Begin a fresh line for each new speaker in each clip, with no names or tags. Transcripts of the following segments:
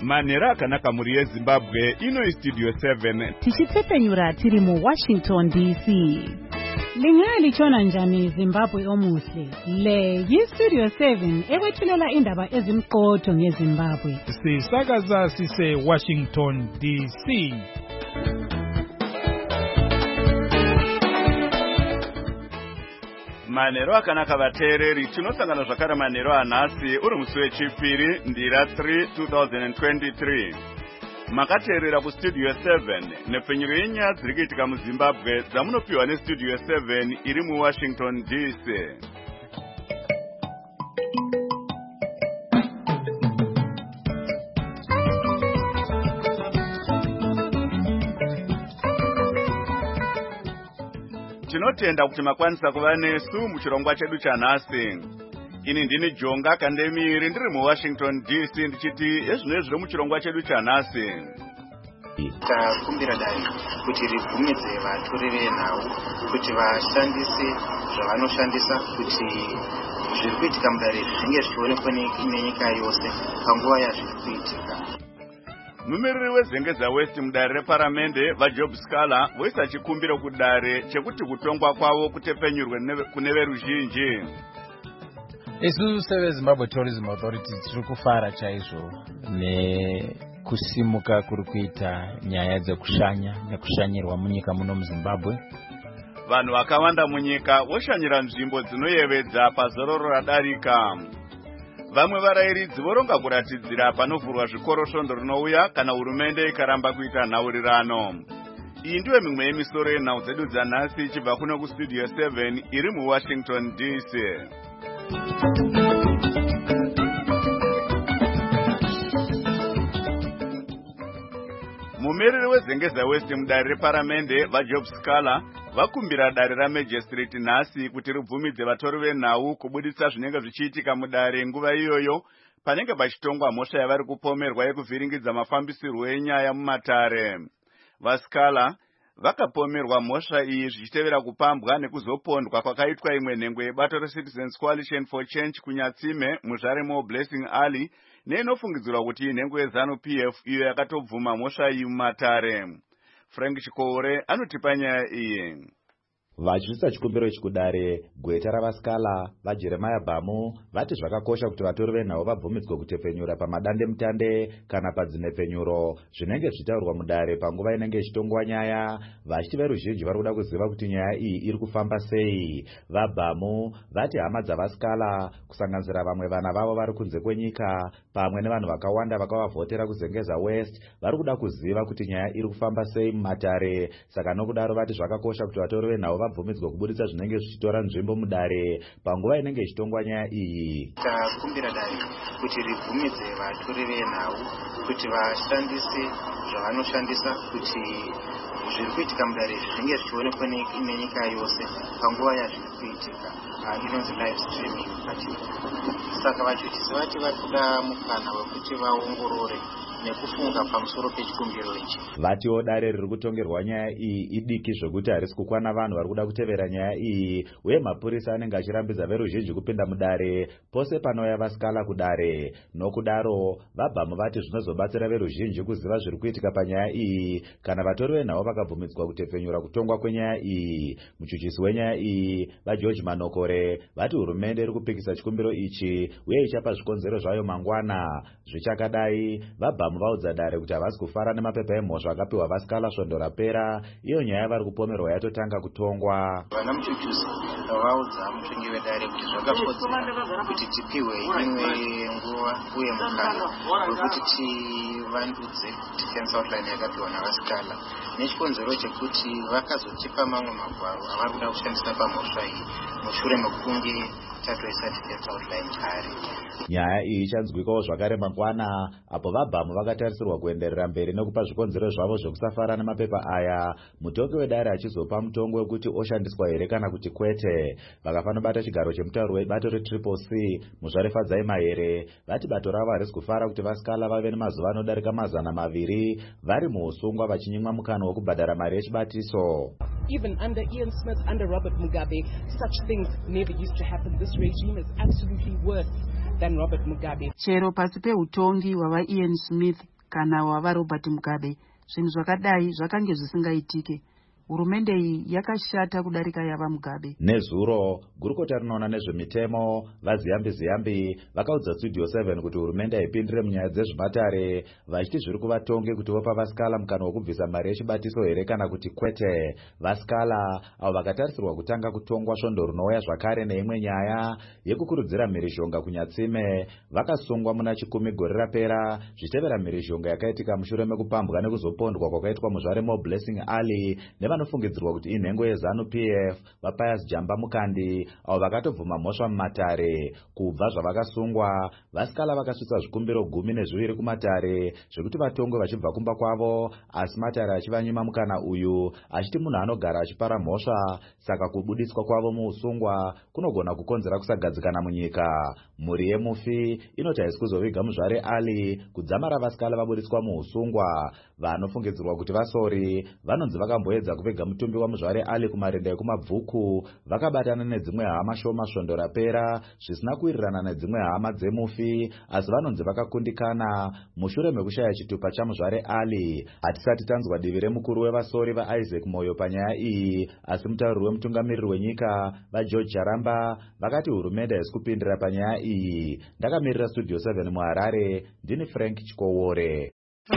Manera akanaka muri yeZimbabwe ino Studio 7
tichitsepenyura tiri mu Washington DC. Lingali chona njani Zimbabwe omuhle. Le yi-Studio 7 ewethulela indaba ezimqotho ngeZimbabwe.
Sisakaza sise Washington DC.
Manero akanaka vateereri tinosangana zvakare manero anhasi uri musi wechipiri ndira 3 2023. Makateerera kuStudio 7 nepfenyuro yenyaya dziri kuitika muZimbabwe dzamunopiwa neStudio 7 iri muWashington DC. Tinotenda kuti makwanisa kuva nesu muchirongwa chedu chanhasi. Ini ndini Jonga Kandemiri ndiri muWashington DC ndichiti ezvino zviri muchirongwa chedu chanhasi.
Takumbira dare kuti ribvumidze vatori venhau kuti vashandise zvavanoshandisa kuti zviri kuitika mudare zvinge zvichionekwa nenyika yose panguva yazviri kuitika.
Mumiriri weZengeza West mudare reparamende vaJob Scala voisa chikumbiro kudare chekuti kutongwa kwavo kutepenyurwe kune veruzhinji.
Isu seveZimbabwe Tourism Authority tiri kufara chaizvo nekusimuka kuri kuita nyaya dzekushanya nekushanyirwa munyika muno muZimbabwe.
Vanhu vakawanda munyika voshanyira nzvimbo dzinoyevedza pazororo radarika. Vamwe varayiridzi voronga kuratidzira panovhurwa zvikoro svondo rinouya kana hurumende ikaramba kuita nhaurirano. Iyi ndiyo mimwe yemisoro yenhau dzedu dzanhasi ichibva kuno kuStudio 7 iri muWashington DC. Mumiriri weZengeza West mudare reparamende vaJob Scala vakumbira dare raMagistrate nhasi kuti ribvumidze vatori venhau kubuditsa zvinenge zvichiitika mudare nguva iyoyo panenge pachitongwa mhosva yavari kupomerwa yekuvhiringidza mafambisirwo enyaya mumatare. VaScala vakapomerwa mhosva iyi zvichitevera kupambwa nekuzopondwa kwakaitwa imwe nhengo yebato reCitizens Coalition for Change kunyatsime muzvare Blessing Ali neinofungidzirwa kuti inhengo yeZanu-PF iyo yakatobvuma mhosva iyi mumatare. Frank Chikore anotipa nyaya iyi.
Vachiisa chikumbiro ichi kudare, gweta ravaScala vaJeremiah Bhamu vati zvakakosha kuti vatori venhau vabvumidzwe kutepenyura pamadandemutande kana padzinhepenyuro zvinenge zvichitaurwa mudare panguva inenge ichitongwa nyaya, vachiti veruzhinji vari kuda kuziva kuti nyaya iyi iri kufamba sei. VaBhamu vati hama dzavaScala kusanganisira vamwe vana vavo vari kunze kwenyika pamwe nevanhu vakawanda vakavavhotera kuZengeza West vari kuda kuziva kuti nyaya iri kufamba sei mumatare. Saka nokudaro vati zvakakosha kuti vatori venhau vabvumidzwe kubuditsa zvinenge zvichitora nzvimbo mudare panguva inenge ichitongwa nyaya iyi.
Takumbira dare kuti ribvumidze vatori venhau kuti vashandise zvavanoshandisa kuti zviri kuitika mudare zvinge zvichionekwa nenyika yose panguva yazviri kuitika. Inonzi live streaming pachii. Saka vachiitisi vati vari kuda mukana wekuti vaongorore nekufunga pamusoro pechikumbiro ichi.
Vatiwo dare riri kutongerwa nyaya iyi idiki zvokuti harisi kukwana vanhu vari kuda kutevera nyaya iyi, uye mapurisa anenge achirambidza veruzhinji kupinda mudare pose panouya vaScala kudare. Nokudaro vaBhamu vati zvinozobatsira veruzhinji kuziva zviri kuitika panyaya iyi kana vatori venhau vakabvumidzwa kutepenyura kutongwa kwenyaya iyi. Muchuchisi wenyaya iyi vaGeorge Manokore vati hurumende iri kupikisa chikumbiro ichi uye ichapa zvikonzero zvayo mangwana. Zvichakadai vaBhamu vaudza dare kuti havasi kufara nemapepa emhosva akapiwa vaScala svondo rapera, iyo nyaya vari kupomerwa yatotanga kutongwa.
Vana muchuchisi vaudza mutongi wedare kuti zvakakodzera kuti tipiwe imwe nguva uye mukana wekuti tivandudze defense outline yakapiwa navaScala nechikonzero chekuti vakazotipa mamwe magwaro avari kuda kushandisa pamhosva iyi mushure mekunge tatoisa defense outline kare.
Nyaya iyi ichanzwikawo zvakare mangwana apo vaBhamu vakatarisirwa kuenderera mberi nekupa zvikonzero zvavo zvekusafara nemapepa aya, mutongi wedare achizopa mutongo wekuti oshandiswa here kana kuti kwete. Vakafanobata chigaro chemutauro webato reCCC muzvare Fadzai Mahere vati bato ravo harisi kufara kuti vaScala vave nemazuva anodarika 200 vari muusungwa vachinyimwa mukana wokubhadhara mari yechibatiso.
Even under Ian Smith, under Robert Mugabe, such things never used to happen. This regime is absolutely worse than Robert Mugabe.
Chero pasi peutongi wava Ian Smith
kana wava Robert Mugabe. Zvinhu zvakadai zvakange zvisingaitike. Hurumende iyi yakashata kudarika yava Mugabe.
Nezuro gurukota rinoona nezvemitemo vaziyambi vakaudza Studio 7 kuti hurumende haipindire munyaya dzezvimatare, vachiti zviri kuvatonge kuti vopa vasikala mukana wokubvisa mari yechibatiso here kana kuti kwete. Vasikala avo vakatarisirwa kutanga kutongwa svondo rinouya zvakare neimwe nyaya yekukurudzira mhirizhonga kunyatsime vakasungwa muna chikumi gore rapera zvichitevera mhirizhonga yakaitika mushure mekupambwa nekuzopondwa kwakaitwa muzvare Blessing Ali vanofungidzirwa kuti inhengo yeZANU-PF vaPius Jamba Mukandi avo vakatobvuma mhosva mumatare. Kubva zvavakasungwa, vasikala vakasvitsa zvikumbiro 12 kumatare zvekuti vatongwe vachibva kumba kwavo, asi matare achivanyima mukana uyu achiti munhu anogara achipara mhosva, saka kubudiswa kwavo muusungwa kunogona kukonzera kusagadzikana munyika. Mhuri yemufi inoti haisi kuzoviga muzvare Ali kudzamara vasikala vabudiswa muusungwa. Vanofungidzirwa kuti vasori vanonzi vakamboedza kuviga mutumbi wamuzvare Ali kumarinda ekumabvuku, vakabatana nedzimwe hama shoma svondo rapera zvisina kuwirirana nedzimwe hama dzemufi, asi vanonzi vakakundikana mushure mekushaya chitupa chamuzvare Ali. Hatisati tanzwa divi remukuru wevasori vaIsaac Moyo panyaya iyi, asi mutauriri wemutungamiriri wenyika vaGeorge Charamba vakati hurumende haisi kupindira panyaya iyi. Ndakamirira Studio 7 muHarare, ndini Frank Chikowore.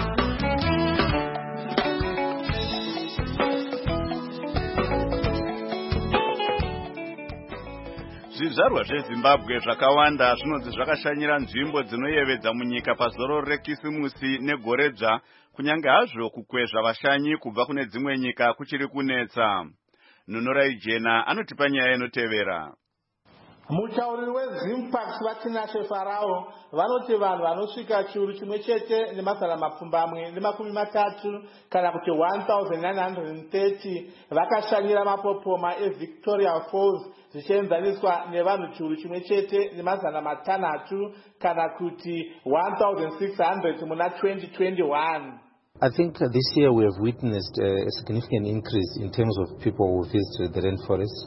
Zvizvarwa zveZimbabwe zvakawanda zvinonzi zvakashanyira nzvimbo dzinoyevedza munyika pazoro rekisimusi negoredzva, kunyange hazvo kukwezva vashanyi kubva kune dzimwe nyika kuchiri kunetsa. Nunorai Jena anotipa nyaya inotevera.
Mutauriri weZimpact vaTinashe Farao vanoti vanhu vanosvika chiuru chimwe chete nemazana mapfumbamwe nemakumi-30 kana kuti 1930 vakashanyira mapopoma eVictoria Falls zvichienzaniswa nevanhu chiuru chimwe chete nemazana matanhatu kana kuti 1600 muna 2021.
I think this year we have witnessed a significant increase in terms of people who visited the rainforest.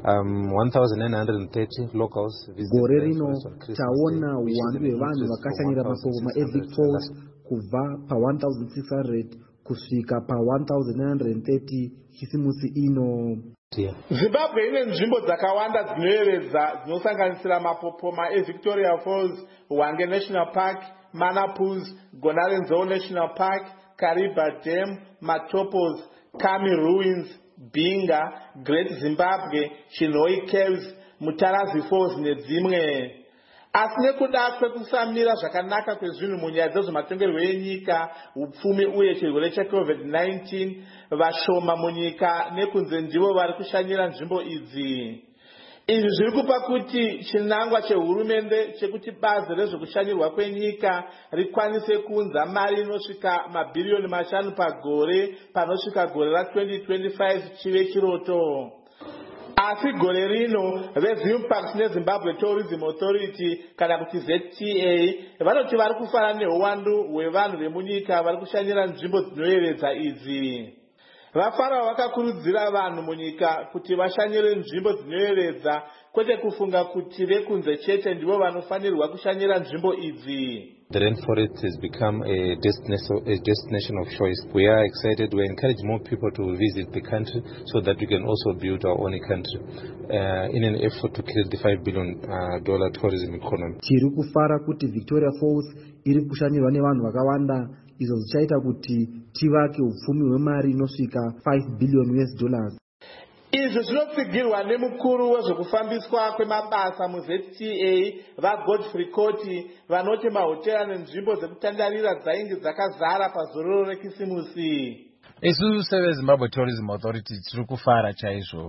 1,930 locals visited.
Gore rino taona uwandu hwevanhu vakashanyira mapopoma eVic Falls kubva pa1600 kusvika pa1930 chisimusi ino.
Zimbabwe ine nzvimbo dzakawanda dzinoyevedza dzinosanganisira mapopoma eVictoria Falls, Hwange National Park, Manapus, Gonarenzou National Park, Kariba Dam, Matopos, Kami Ruins, Binga, Great Zimbabwe, Chinoi Caves, Mutarazi Falls nedzimwe. Asi nekuda kwekusamira zvakanaka kwezvinhu munyaya dzezvematongerwo enyika, upfumi uye chirwere cheCovid-19, vashoma munyika nekunze ndivo vari kushanyira nzvimbo idzi. Izvi zviri kupa kuti chinangwa chehurumende chekuti bazi rezvekushanyirwa kwenyika rikwanise kuunza mari inosvika mabhiriyoni 5 pagore panosvika gore ra2025 chive chiroto. Asi gore rino veZimpact neZimbabwe Tourism Authority kana kuti ZTA vanoti vari kufara neuwandu hwevanhu vemunyika vari kushanyira nzvimbo dzinoyevedza idzi. Vafarao vakakurudzira vanhu munyika kuti vashanyire nzvimbo dzinoyevedza, kwete kufunga kuti vekunze chete ndivo vanofanirwa kushanyira nzvimbo idzi.
The rainforest has become a destination of choice. We are excited. We encourage more people to visit the country so that we can also build our own country in an effort to create the $5 billion tourism economy.
Tiri kufara kuti Victoria Falls iri kushanyirwa nevanhu vakawanda, izvo zvichaita kuti tivake upfumi hwemari inosvika $5 billion.
Izvi zvinotsigirwa nemukuru wezvekufambiswa kwemabasa muZTA vaGodfrey Koti vanoti mahotera nenzvimbo dzekutandarira dzainge dzakazara pazororo rekisimusi.
Isu seveZimbabwe Tourism Authority tiri kufara chaizvo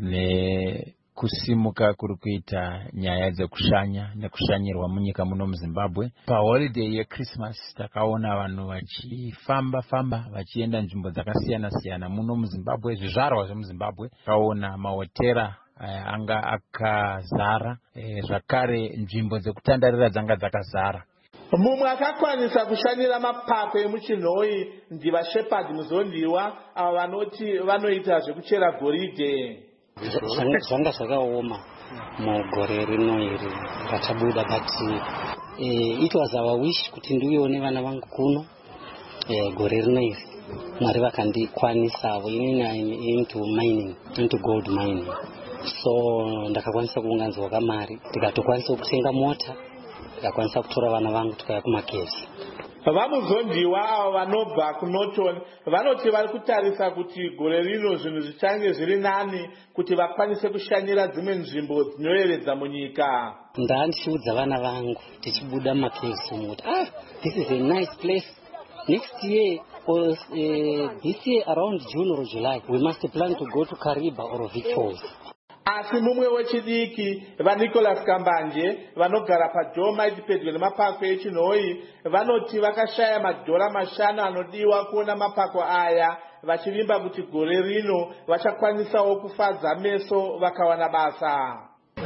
nekusimuka kuri kuita nyaya dzekushanya nekushanyirwa munyika muno muZimbabwe. Paholiday yeChristmas takaona vanhu vachifamba vachienda nzvimbo dzakasiyana-siyana muno muZimbabwe, zvizvarwa zvemuZimbabwe. Takaona mahotera anga akazara, zvakare nzvimbo dzekutandarira dzanga dzakazara.
Mumwe akakwanisa kushanyira mapako emuchinhoi ndivaShepherd Muzondiwa ava vanoti vanoita zvekuchera goridhe.
Zvanga zvakaoma mugore rino iri ratabuda, but it was our wish kuti ndiuyewo nevana vangu kuno gore rino iri Mwari vakandikwanisawo. Inini I'm into mining, into gold mining. So ndakakwanisa kuunganidzwa kamari ndikatokwanisa kutenga mota, ndikakwanisa kutora vana vangu tikauya kumakezi.
Vamuzondiwa avo vanobva kuNorton vanoti vari kutarisa kuti gore rino zvinhu zvichange zviri nani kuti vakwanise kushanyira dzimwe nzvimbo dzinoyevedza munyika.
Ndichiudza vana vangu tichibuda makezi muti this is a nice place. Next year or this year around June or July we must plan to go to Kariba or Vic Falls.
Asi mumwe wechidiki vaNicholas Kambanje vanogara paDolomite pedyo nemapako eChinhoyi vanoti vakashaya madhora mashanu anodiwa kuona mapako aya, vachivimba kuti gore rino vachakwanisawo kufadza meso vakawana basa.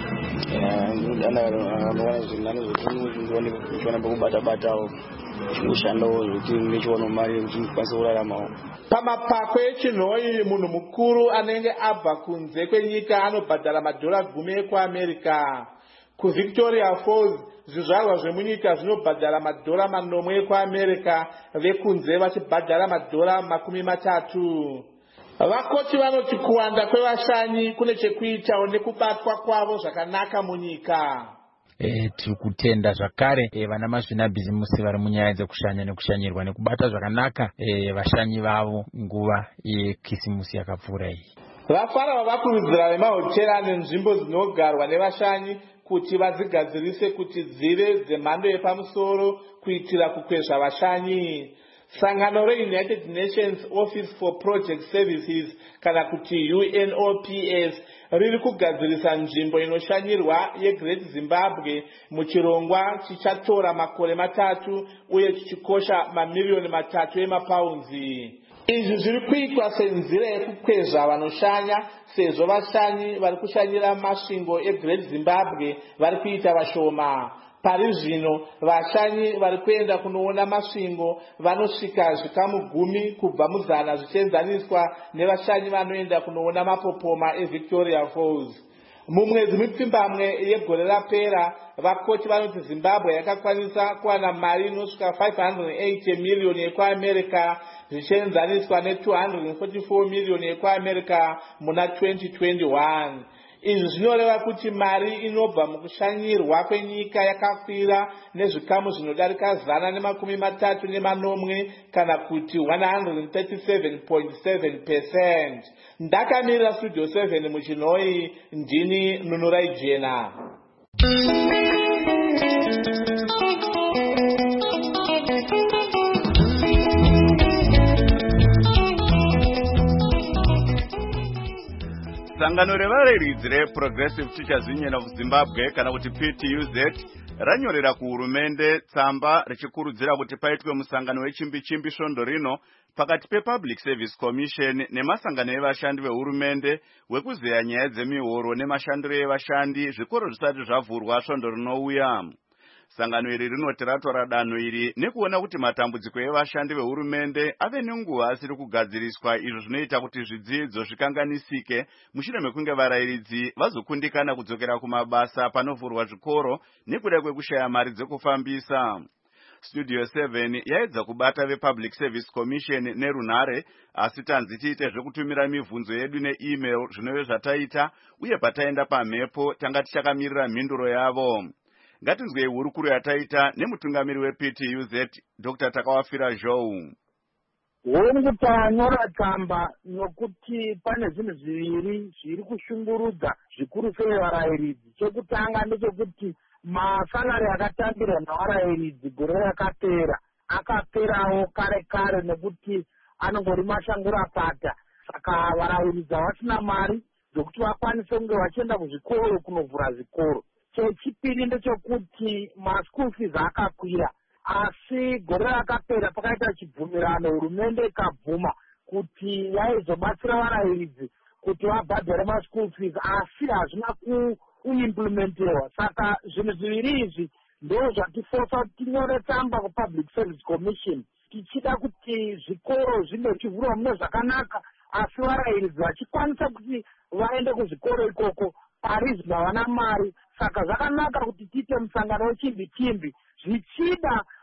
Pamapako eChinhoyi munhu mukuru anenge abva kunze kwenyika anobhadhara madhora 10 ekuAmerica. KuVictoria Falls zvizvarwa zvemunyika zvinobhadhara madhora 9 ekuAmerica, vekunze vachibhadhara madhora 30. Vakoti vanoti kuwanda kwevashanyi kune chekuitawo nekubatwa kwavo zvakanaka munyika.
Tiri kutenda zvakare vana mazvinabhizimusi vari munyaya dzekushanya nekushanyirwa nekubata zvakanaka vashanyi vavo nguva yekisimusi yakapfuura iyi.
Vafara vavakurudzira vemahotera ane nzvimbo dzinogarwa nevashanyi kuti vadzigadzirise kuti dzive dzemhando yepamusoro kuitira kukwezva vashanyi. Sangano reUnited Nations Office for Project Services kana kuti UNOPS riri kugadzirisa nzvimbo inoshanyirwa yeGreat Zimbabwe muchirongwa chichatora makore 3 uye chichikosha mamiliyoni 3 emapaunzi. Izvi zviri kuitwa senzira yekukwezva vanoshanya sezvo vashanyi vari kushanyira masvingo eGreat Zimbabwe vari kuita vashoma. Pari zvino vashanyi vari kuenda kunoona masvingo vanosvika zvikamu 10 kubva muzana zvichienzaniswa nevashanyi vanoenda kunoona mapopoma eVictoria Falls. Mumwedzi mipfumbamwe yegore rapera vakoti vanoti Zimbabwe yakakwanisa kuwana mari inosvika 580 miliyoni ekuAmerica zvichienzaniswa ne244 miliyoni ekuAmerica muna 2021. Izvi zvinoreva kuti mari inobva mukushanyirwa kwenyika yakakwira nezvikamu zvinodarika 138 kana kuti 137.7%. Ndakamirira Studio 7 muChinhoyi, ndini Nunurai Jena.
Sangano revareridzi reProgressive Teachers Union of Zimbabwe kana kuti PTUZ ranyorera kuhurumende tsamba richikurudzira kuti paitwe musangano wechimbi-chimbi svondo rino pakati pePublic Service Commission nemasangano evashandi vehurumende wekuzeya nyaya dzemihoro nemashandiro evashandi zvikoro zvisati zvavhurwa svondo rinouya. Sangano iri rinoti ratora danho iri nekuona kuti matambudziko evashandi vehurumende ave nenguva asiri kugadziriswa, izvo zvinoita kuti zvidzidzo zvikanganisike mushure mekunge varayiridzi vazokundikana kudzokera kumabasa panovhurwa zvikoro nekuda kwekushaya mari dzekufambisa. Studio 7 yaedza kubata vePublic Service Commission nerunhare, asi tanzi tiite zvekutumira mibvunzo yedu neemail zvinove zvataita, uye pataenda pamhepo tanga tichakamirira mhinduro yavo. Ngatinzwei hurukuro yataita nemutungamiri wePTUZ Dr. Takawafira Zhou.
Woni kutanyora tsamba nokuti pane zvinhu zviviri zviri kushungurudza zvikuru sei varayiridzi. Chekutanga ndechekuti masalari akatambirwa navarayiridzi gore rakapera akaperawo kare nekuti anongori mashangura pata. Saka varayiridzi havasina mari dzokuti vakwanise kunge vachienda kuzvikoro kunovhura zvikoro. Chechipiri ndechekuti maschool fees akakwira, asi gore rakapera pakaita chibvumirano hurumende ikabvuma kuti yaizobatsira varayiridzi kuti vabhadhare maschool fees, asi hazvina kuimplementewa. Saka zvinhu zviviri izvi ndo zvatifosa kuti tinyore tsamba kuPublic Service Commission tichida kuti zvikoro zvinge zvichivhurwa mune zvakanaka, asi varayiridzi vachikwanisa kuti vaende kuzvikoro ikoko pari zvino havana mari. Saka zvakanaka kuti tiite musangano wechimbi-chimbi zvichida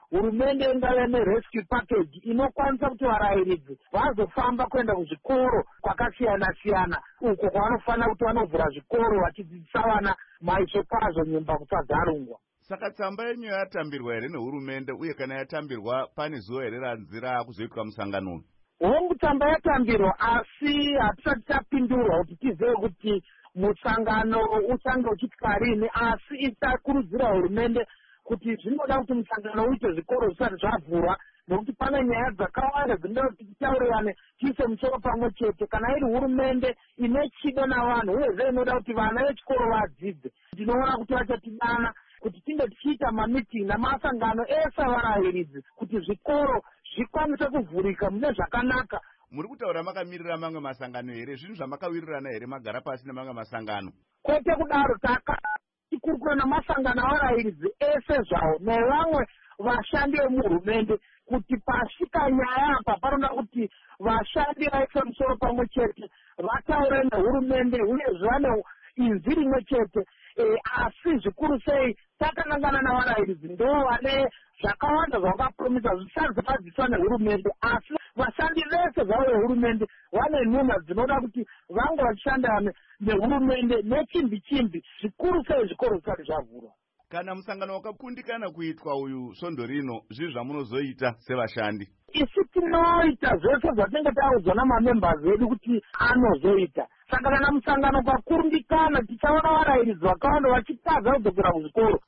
hurumende ingave nerescue package inokwanisa kuti varayiridzi vazofamba kuenda kuzvikoro kwakasiyana-siyana uko kwavanofanira kuti vanovhura zvikoro vachidzidzisa vana maisho kwazvo nyumba kusagarungwa.
Saka tsamba yenyu yatambirwa here nehurumende, uye kana yatambirwa pane zuva here ranzira kuzoitwa musangano?
Hongu tsamba yatambirwa, asi hatisati tapindurwa kuti tizive kuti musangano uchange uchitwa rini, asi itakurudzira hurumende kuti zvinoda kuti musangano uite zvikoro zvisati zvavhurwa, nokuti pane nyaya dzakawanda dzinoda kuti titaurirane tiise musoro pamwe chete. Kana iri hurumende ine chido navanhu uyezve inoda kuti vana vechikoro vadzidze, ndinoona kuti vachatidana kuti tinge tichiita mamitingi namasangano ese avarayiridzi kuti zvikoro zvikwanise kuvhurika mune zvakanaka.
Muri kutaura makamirira mamwe masangano here? Zvinhu zvamakawirirana here magara pasi nemamwe masangano?
Kwete kudaro, takakurukura namasangano avarayiridzi ese zvawo nevamwe vashandi vemuhurumende kuti pasvika nyaya apa panoda kuti vashandi vaise musoro pamwe chete vataure nehurumende uyezve vane inzwi rimwe chete. Asi zvikuru sei takanangana navarayiridzi ndo vane zvakawanda zvavakapromisa zvisati zvakadziswa nehurumende, asi vashandi vese zvavo vehurumende vane nhunha dzinoda kuti vange vachishanda nehurumende nechimbi-chimbi, zvikuru sei zvikoro zvisati zvavhurwa.
Kana musangano wakakundikana kuitwa uyu svondo rino, zvinhu zvamunozoita sevashandi?
Isi tinoita zvese zvatinenge taudzwa namamembers edu kuti anozoita. Saka kana musangano ukakurundikana tichaona varayiridzi vakawanda vachitadza kudzokera kuzvikoro.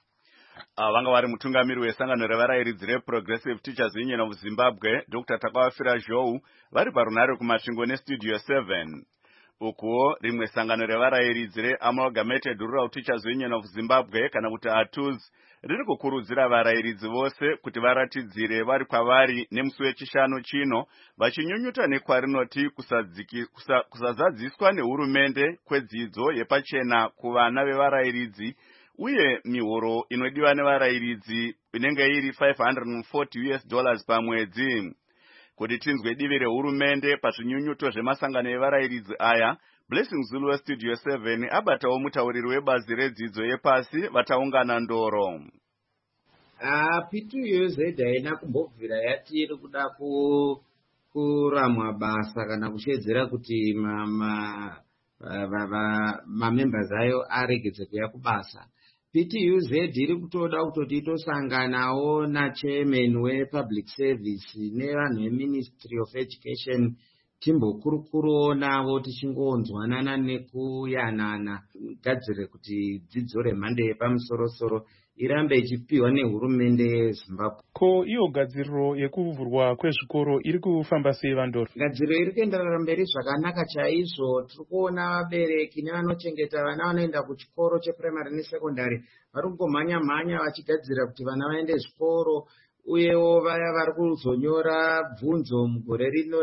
Vanga vari mutungamiri wesangano revarayiridzi reProgressive Teachers Union of Zimbabwe, Dr. Takawafira Zhou, vari parunare kumasvingo neStudio 7. Ukuwo rimwe sangano revarayiridzi reAmalgamated Rural Teachers Union of Zimbabwe kana kuti ATUZ riri kukurudzira varayiridzi vose kuti varatidzire vari kwavari nemusi wechishanu chino, vachinyunyuta nekwarinoti kusazadziswa nehurumende kwedzidzo yepachena kuvana vevarayiridzi, uye mihoro inodiwa nevarayiridzi inenge iri $540 pamwedzi. Kuti tinzwe divi rehurumende pazvinyunyuto zvemasangano evarayiridzi aya, Blessing Zulu weStudio 7 abatawo mutauriri webazi redzidzo yepasi vataungana ndoro.
P2UZ haina kumbobvira yati iri kuda kuramwa basa kana kushedzera kuti mamembers ayo aregedze kuya kubasa. PTUZ iri kutoda kutoti itosanganawo nachairman wepublic service nevanhu veMinistry of Education timbokurukuru navo tichingonzwanana nekuyanana gadzire kuti dzidzo remhando yepamusoro-soro irambe ichipiwa nehurumende yeZimbabwe.
Ko iyo gadziriro yekuvhurwa kwezvikoro iri kufamba sei Vandoro?
Gadziriro iri kuenderera mberi zvakanaka chaizvo. Tiri kuona vabereki nevanochengeta vana vanoenda kuchikoro cheprimary nesekondari vari kungomhanya-mhanya vachigadzira kuti vana vaende zvikoro, uyewo vaya vari kuzonyora bvunzo mugore rino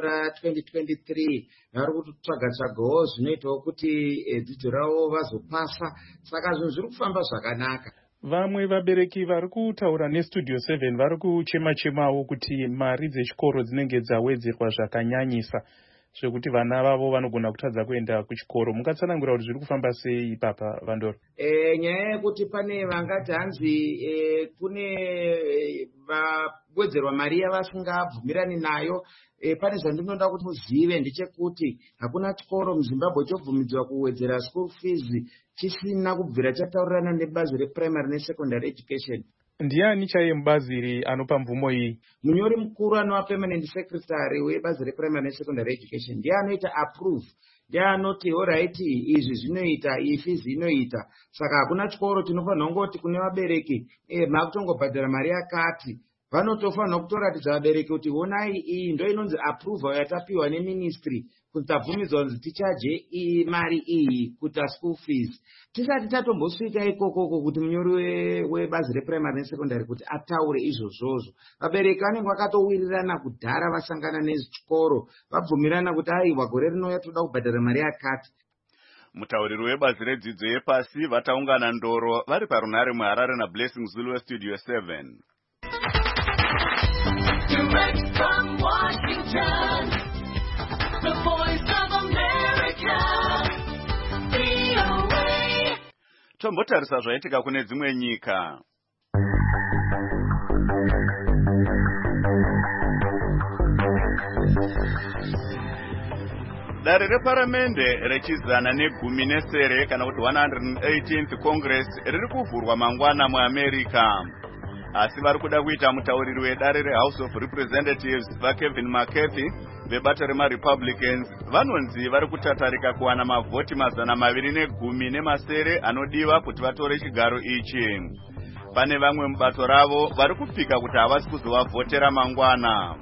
ra2023 vari kutsvaga-tsvagawo zvinoitawo kuti dzidzo ravo vazopasa. Saka zvinhu zviri kufamba zvakanaka.
Vamwe vabereki vari kutaura neStudio 7 vari kuchema-chemawo kuti mari dzechikoro dzinenge dzawedzerwa zvakanyanyisa, zvekuti vana vavo vanogona kutadza kuenda kuchikoro. Mungatsanangura kuti zviri kufamba sei ipapa Vandoro?
Nyaya yekuti pane vangati hanzi kune vawedzerwa mari yavasingabvumirani nayo. Pane zvandinoda kuti muzive ndechekuti hakuna chikoro muZimbabwe chobvumidzwa kuwedzera school fees chisina kubvira chataurirana nebazi reprimary nesecondary education.
Ndiani chaiye mubazi iri anopa mvumo iyi?
Munyori mukuru anova permanent secretary webazi reprimary nesecondary education ndiye anoita approve, ndiye anoti alright izvi zvinoita, iyi fees inoita. Saka hakuna chikoro tinofanira kungoti kune vabereki makutongobhadhara mari yakati. Vanotofanira kutoratidza vabereki kuti honai iyi ndo inonzi approval yatapiwa neministry kuti tabvumidzwa kunzi tichaje iyi mari iyi kuita school fees. Tisati tatombosvika ikoko kuti munyori webazi reprimary nesecondary kuti ataure izvozvozvo. Vabereki vanenge vakatowirirana kudhara vasangana nezvichikoro vabvumirana kuti aiwa gore rinouya toda kubhadhara mari yakati.
Mutauriri webazi redzidzo yepasi vataungana ndoro vari parunare muHarare naBlessing Zulu weStudio 7.
Direct from Washington, the voice of America, VOA.
Tombotarisa zvaitika kune dzimwe nyika. Dare reparamende rechizana negumi nesere kana kuti 118th Congress riri kuvhurwa mangwana muAmerica. Asi vari kuda kuita mutauriri wedare reHouse of Representatives vaKevin McCarthy vebato remaRepublicans vanonzi vari kutatarika kuwana mavhoti 210 anodiwa kuti vatore chigaro ichi. Pane vamwe mubato ravo vari kupika kuti havasi kuzovavhotera mangwana.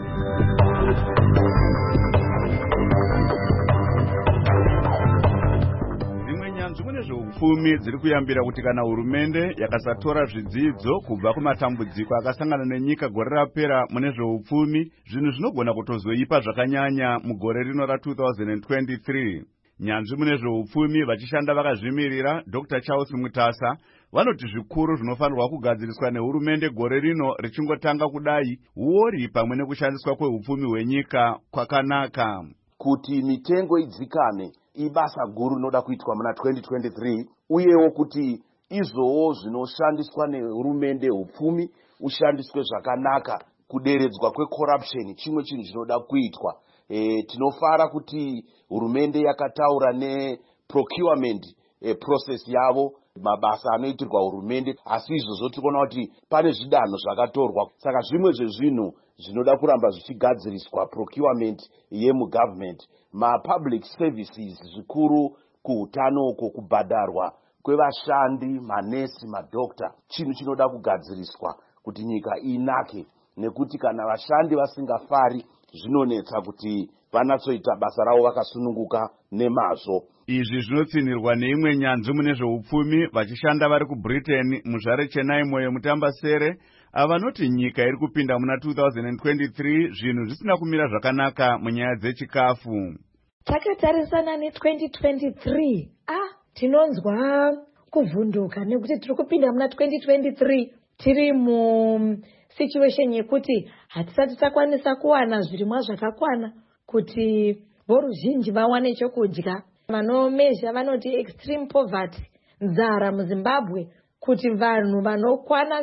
Nezveupfumi dziri kuyambira kuti kana hurumende yakasatora zvidzidzo kubva kumatambudziko akasangana nenyika gore rapera mune zveupfumi, zvinhu zvinogona kutozoipa zvakanyanya mugore rino ra2023. Nyanzvi mune zveupfumi vachishanda vakazvimirira Dr. Charles Mutasa vanoti zvikuru zvinofanirwa kugadziriswa nehurumende gore rino richingotanga kudai uori pamwe nekushandiswa kweupfumi hwenyika kwakanaka.
Kuti mitengo idzikane ibasa guru rinoda kuitwa muna 2023, uyewo kuti izvowo zvinoshandiswa nehurumende upfumi ushandiswe zvakanaka, kuderedzwa kwecorruption chimwe chinhu chinoda kuitwa. Tinofara kuti hurumende yakataura neprocurement process yavo, mabasa anoitirwa hurumende, asi izvozvo tikuona kuti pane zvidanho zvakatorwa. Saka zvimwe zvezvinhu zvinoda kuramba zvichigadziriswa procurement yemugovernment, mapublic services zvikuru kuhutano uko, kubhadharwa kwevashandi, manesi, madokta, chinhu chinoda kugadziriswa kuti nyika inake, nekuti kana vashandi vasingafari zvinonetsa kuti vanatsoita basa ravo vakasununguka nemazvo.
Izvi zvinotsinirwa neimwe nyanzvi mune zveupfumi vachishanda vari kuBritain, muzvare Chenai Moyo Mutambasere, avanoti nyika iri kupinda muna 2023 zvinhu zvisina kumira zvakanaka munyaya dzechikafu.
Takatarisana ne2023, tinonzwa kuvhunduka nekuti tiri kupinda muna 2023 tiri situation yekuti hatisati takwanisa kuwana zvirimwa zvakakwana kuti voruzhinji vawane chokudya. Vanomezha vanoti extreme poverty, nzara muZimbabwe, kuti vanhu vanokwana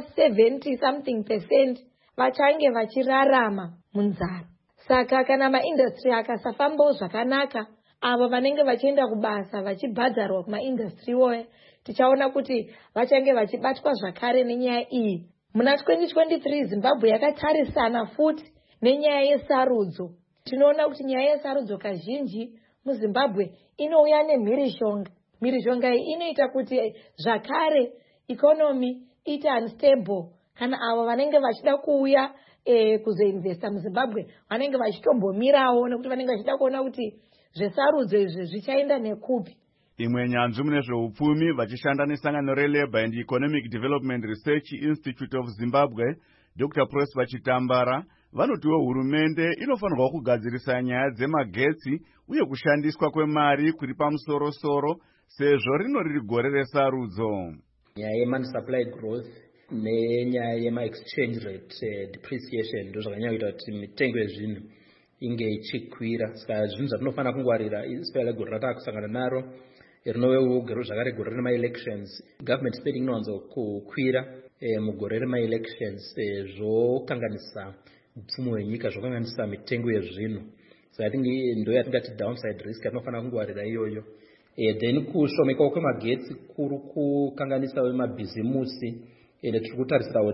70% vachange vachirarama munzara. Saka kana maindustry akasafambawo zvakanaka, avo vanenge vachienda kubasa vachibhadharwa kumaindustry woye, tichaona kuti vachange vachibatwa zvakare nenyaya iyi. Muna 2023 Zimbabwe yakatarisana futi nenyaya yesarudzo. Tinoona kuti nyaya yesarudzo kazhinji muZimbabwe inouya nemhirishonga. Mhirishonga iyi inoita kuti zvakare economy ite unstable. Kana avo vanenge vachida kuuya kuzoinvesta muZimbabwe vanenge vachitombomirawo nekuti vanenge vachida kuona kuti zvesarudzo izvi zvichaenda nekupi.
Imwe nyanzvi mune zveupfumi vachishanda nesangano reLabour and Economic Development Research Institute of Zimbabwe, Dr. Prosper Chitambara, vanotiwo hurumende inofanirwa kugadzirisa nyaya dzemagetsi uye kushandiswa kwemari kuri pamusoro-soro sezvo rino riri gore resarudzo.
Nyaya yemoney supply growth nenyaya yema-exchange rate depreciation ndo zvakanyanya kuita kuti mitengo yezvinhu inge ichikwira. Saka zvinhu zvatinofanira kungwarira isipera gore ratakusangana naro rinogero zvakare gore rema-elections. Government spending inowanzo kukwira mugore rema-elections zvokanganisa upfumi hwenyika, zvokanganisa mitengo yezvinhu. Saka ndo yatingati downside risk yatinofanira kungwarira iyoyo. Then kushomekawo kwemagetsi kuri kukanganisa wemabhizimusi, ende tiri kutarisira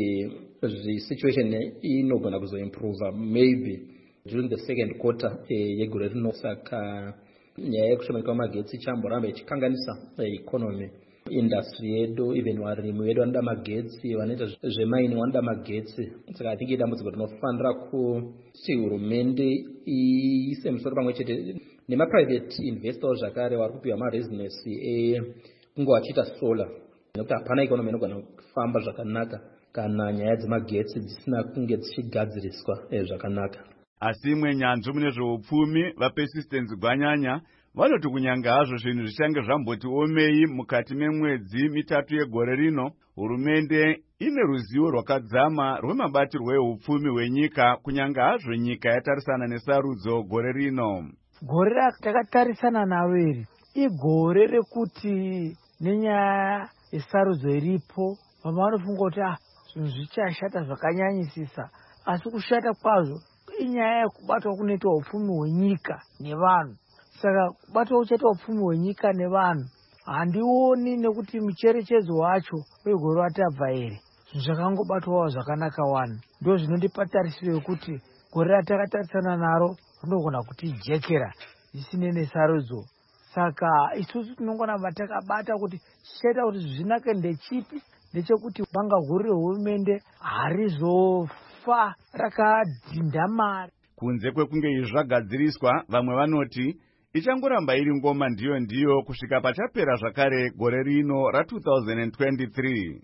kuti situation inogona kuzoimprove maybe during the second quarter yegore rino. Saka nyaya yekushomeka kwemagetsi chamboramba ichikanganisa economy. Industry yedu, even varimi vedu vanoda magetsi, vanoita zvemaini vanoda magetsi. Saka I think idambudziko rinofanira kuti hurumende iise musoro pamwe chete nemaprivate investors zvakare vari kupiwa marezinesi kunge vachiita solar, nekuti hapana ikonomi inogona kufamba zvakanaka kana nyaya dzemagetsi dzisina kunge dzichigadziriswa zvakanaka.
Asi imwe nyanzvi mune zveupfumi vaPersistence Gwanyanya vanoti kunyanga hazvo zvinhu zvichange zvamboti omei mukati memwedzi mitatu yegore rino, hurumende ine ruzivo rwakadzama rwemabatirwo eupfumi hwenyika kunyanga hazvo nyika yatarisana nesarudzo gore rino.
Gore rakatarisana naro iri igore rekuti nenyaya yesarudzo iripo vamwe vanofunga kuti zvinhu zvichashata zvakanyanyisisa, asi kushata kwazvo inyaya yekubatwa kunoitwa upfumi hwenyika nevanhu. Saka kubatwa kuchaitwa upfumi hwenyika nevanhu handioni nekuti mucherechedzo wacho wegore ratabva here zvinhu zvakangobatwawo zvakanaka wani. Ndo zvinondipa tarisiro yekuti gore ratakatarisana naro rinogona kutijekera zvisine nesarudzo. Saka isusu tinongoramba takabata kuti chichaita kuti zvinake ndechipi, ndechekuti banga guru rehurumende harizofa rakadhindamara.
Kunze kwekunge izvi zvagadziriswa, vamwe vanoti ichangoramba iri ngoma ndiyo kusvika pachapera zvakare gore rino ra2023.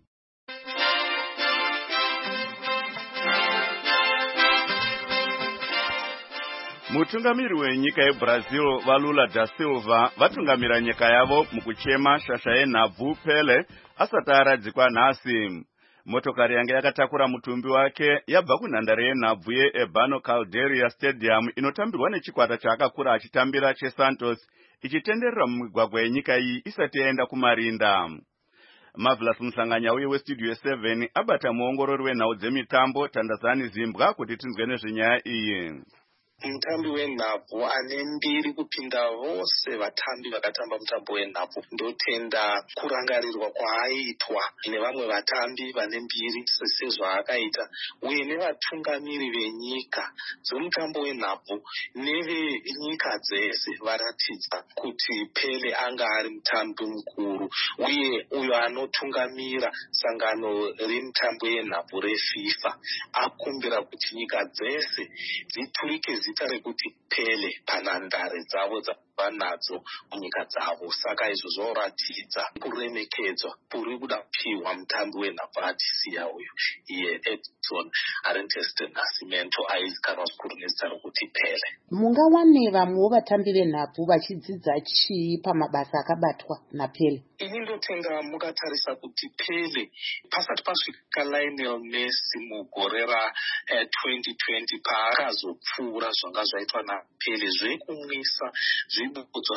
Mutungamiri wenyika yeBrazil vaLula da Silva vatungamira nyika yavo mukuchema shasha yenhabvu Pele asati aradzikwa nhasi. Motokari yange yakatakura mutumbi wake yabva kunhandare yenhabvu yeEbano Caldeira Stadium inotambirwa nechikwata chaakakura achitambira cheSantos ichitenderera mumigwagwa yenyika iyi isati yaenda kumarinda. Marvelous Musanganyauye weStudio 7 abata muongorori wenhau dzemitambo Tandazani Zimbwa kuti tinzwe nezvenyaya iyi.
Mutambi wenhabvu ane mbiri kupinda vose vatambi vakatamba mutambo wenhabvu ndotenda kurangarirwa kwaaitwa nevamwe vatambi vane mbiri sezvaakaita uye nevatungamiri venyika dzomutambo wenhabvu nevenyika dzese varatidza kuti Pele anga ari mutambi mukuru uye uyo anotungamira sangano remutambo yenhabvu reFIFA akumbira kuti nyika dzese dziturike zita rekuti Pele panhandare dzavo dzavanadzo munyika dzavo. Saka izvo zvoratidza kuremekedzwa kuri kuda kupiwa mutambi wenhabvu atisiya uyu iye Edson Arantes de Nascimento aizikanwa zvikuru nezita rokuti Pele.
Mungawane vamwewo vatambi venhabvu vachidzidza chii pamabasa akabatwa naPele?
Ini ndotenda mukatarisa kuti Pele pasati pasvika Lionel Messi mugore ra2020 paakazopfuura zvanga zvaitwa naPele zvekumwisa zvibodzwa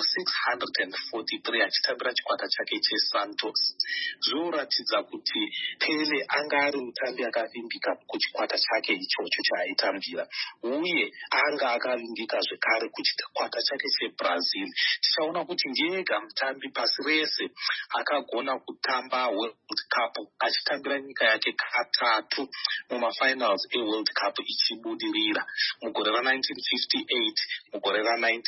643 achitambira chikwata chake cheSantos zvoratidza kuti Pele anga ari mutambi akavimbika kuchikwata chake ichocho chaaitambira uye anga akavimbika zvekare kuchikwata chake cheBrazil. Tichaona kuti ndiyega mutambi pasi rese akagona kutamba World Cup achitambira nyika yake katatu mumafinals eWorld Cup ichibudirira mugore ra1958 mugore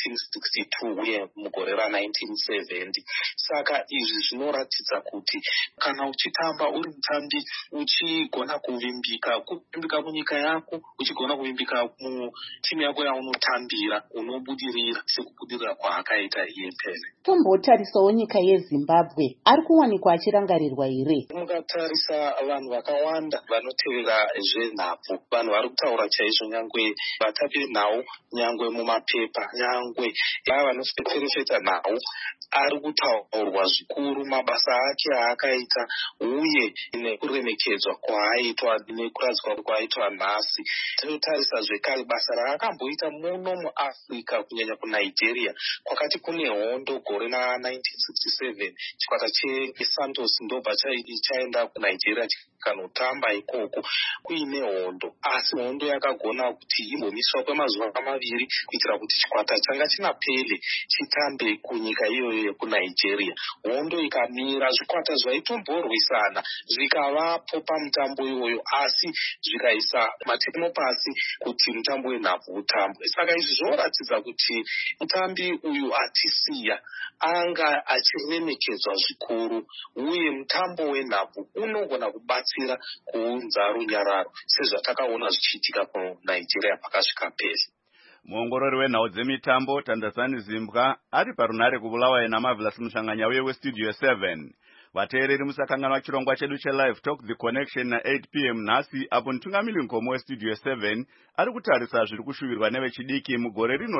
ra1962 uye mugore ra1970. Saka izvi zvinoratidza kuti kana uchitamba uri mutambi uchigona kuvimbika munyika yako uchigona kuvimbika mutimu yako yaunotambira unobudirira sekubudirira kwaakaita iye Pele.
Tombotarisawo nyika yeZimbabwe ari kuwanikwa achirangarirwa here?
Mukatarisa vanhu vakawanda vanotevera zvenhabvu vanhu vari kutaura chaizvo nyangwe vatambi venhau nyangwe mumapepa nyangwe vanospecerefeta nhau ari kutaurwa zvikuru mabasa ake aakaita uye nekuremekedzwa kwaaitwa nekuradzwa kwaaitwa nhasi. Tinotarisa zvekare basa raakamboita muno muAfrica kunyanya kuNigeria kwakati kune hondo gore ra1967 chikwata cheSantos ndobva chaenda kuNigeria chikanotamba ikoko kuine hondo asi hondo yakagona kuti imbomiswa kwemazuva maviri kuitira kuti chikwata changa china Pele chitambe kunyika iyoyo yekuNigeria. Hondo ikamira zvikwata zvaitomborwisana zvikavapo pamutambo iyoyo asi zvikaisa matemo pasi kuti mutambo wenhabvu utambwe. Saka izvi zvoratidza kuti mutambi uyu atisiya anga achiremekedzwa zvikuru uye mutambo wenhabvu unogona kubatsira kuunza runyararo sezvatakaona zvichiitika kuNigeria pakasvika Pele.
Muongorori wenhau dzemitambo Tandazani Zimbwa ari parunhare kubulawayo naMarvelous Musanganyauye weStudio 7. Vateereri musakanganwa chirongwa chedu cheLive Talk The Connection na8 p.m. nhasi apo mutungamiri nkomo weStudio 7 ari kutarisa zviri kushuvirwa nevechidiki mugore rino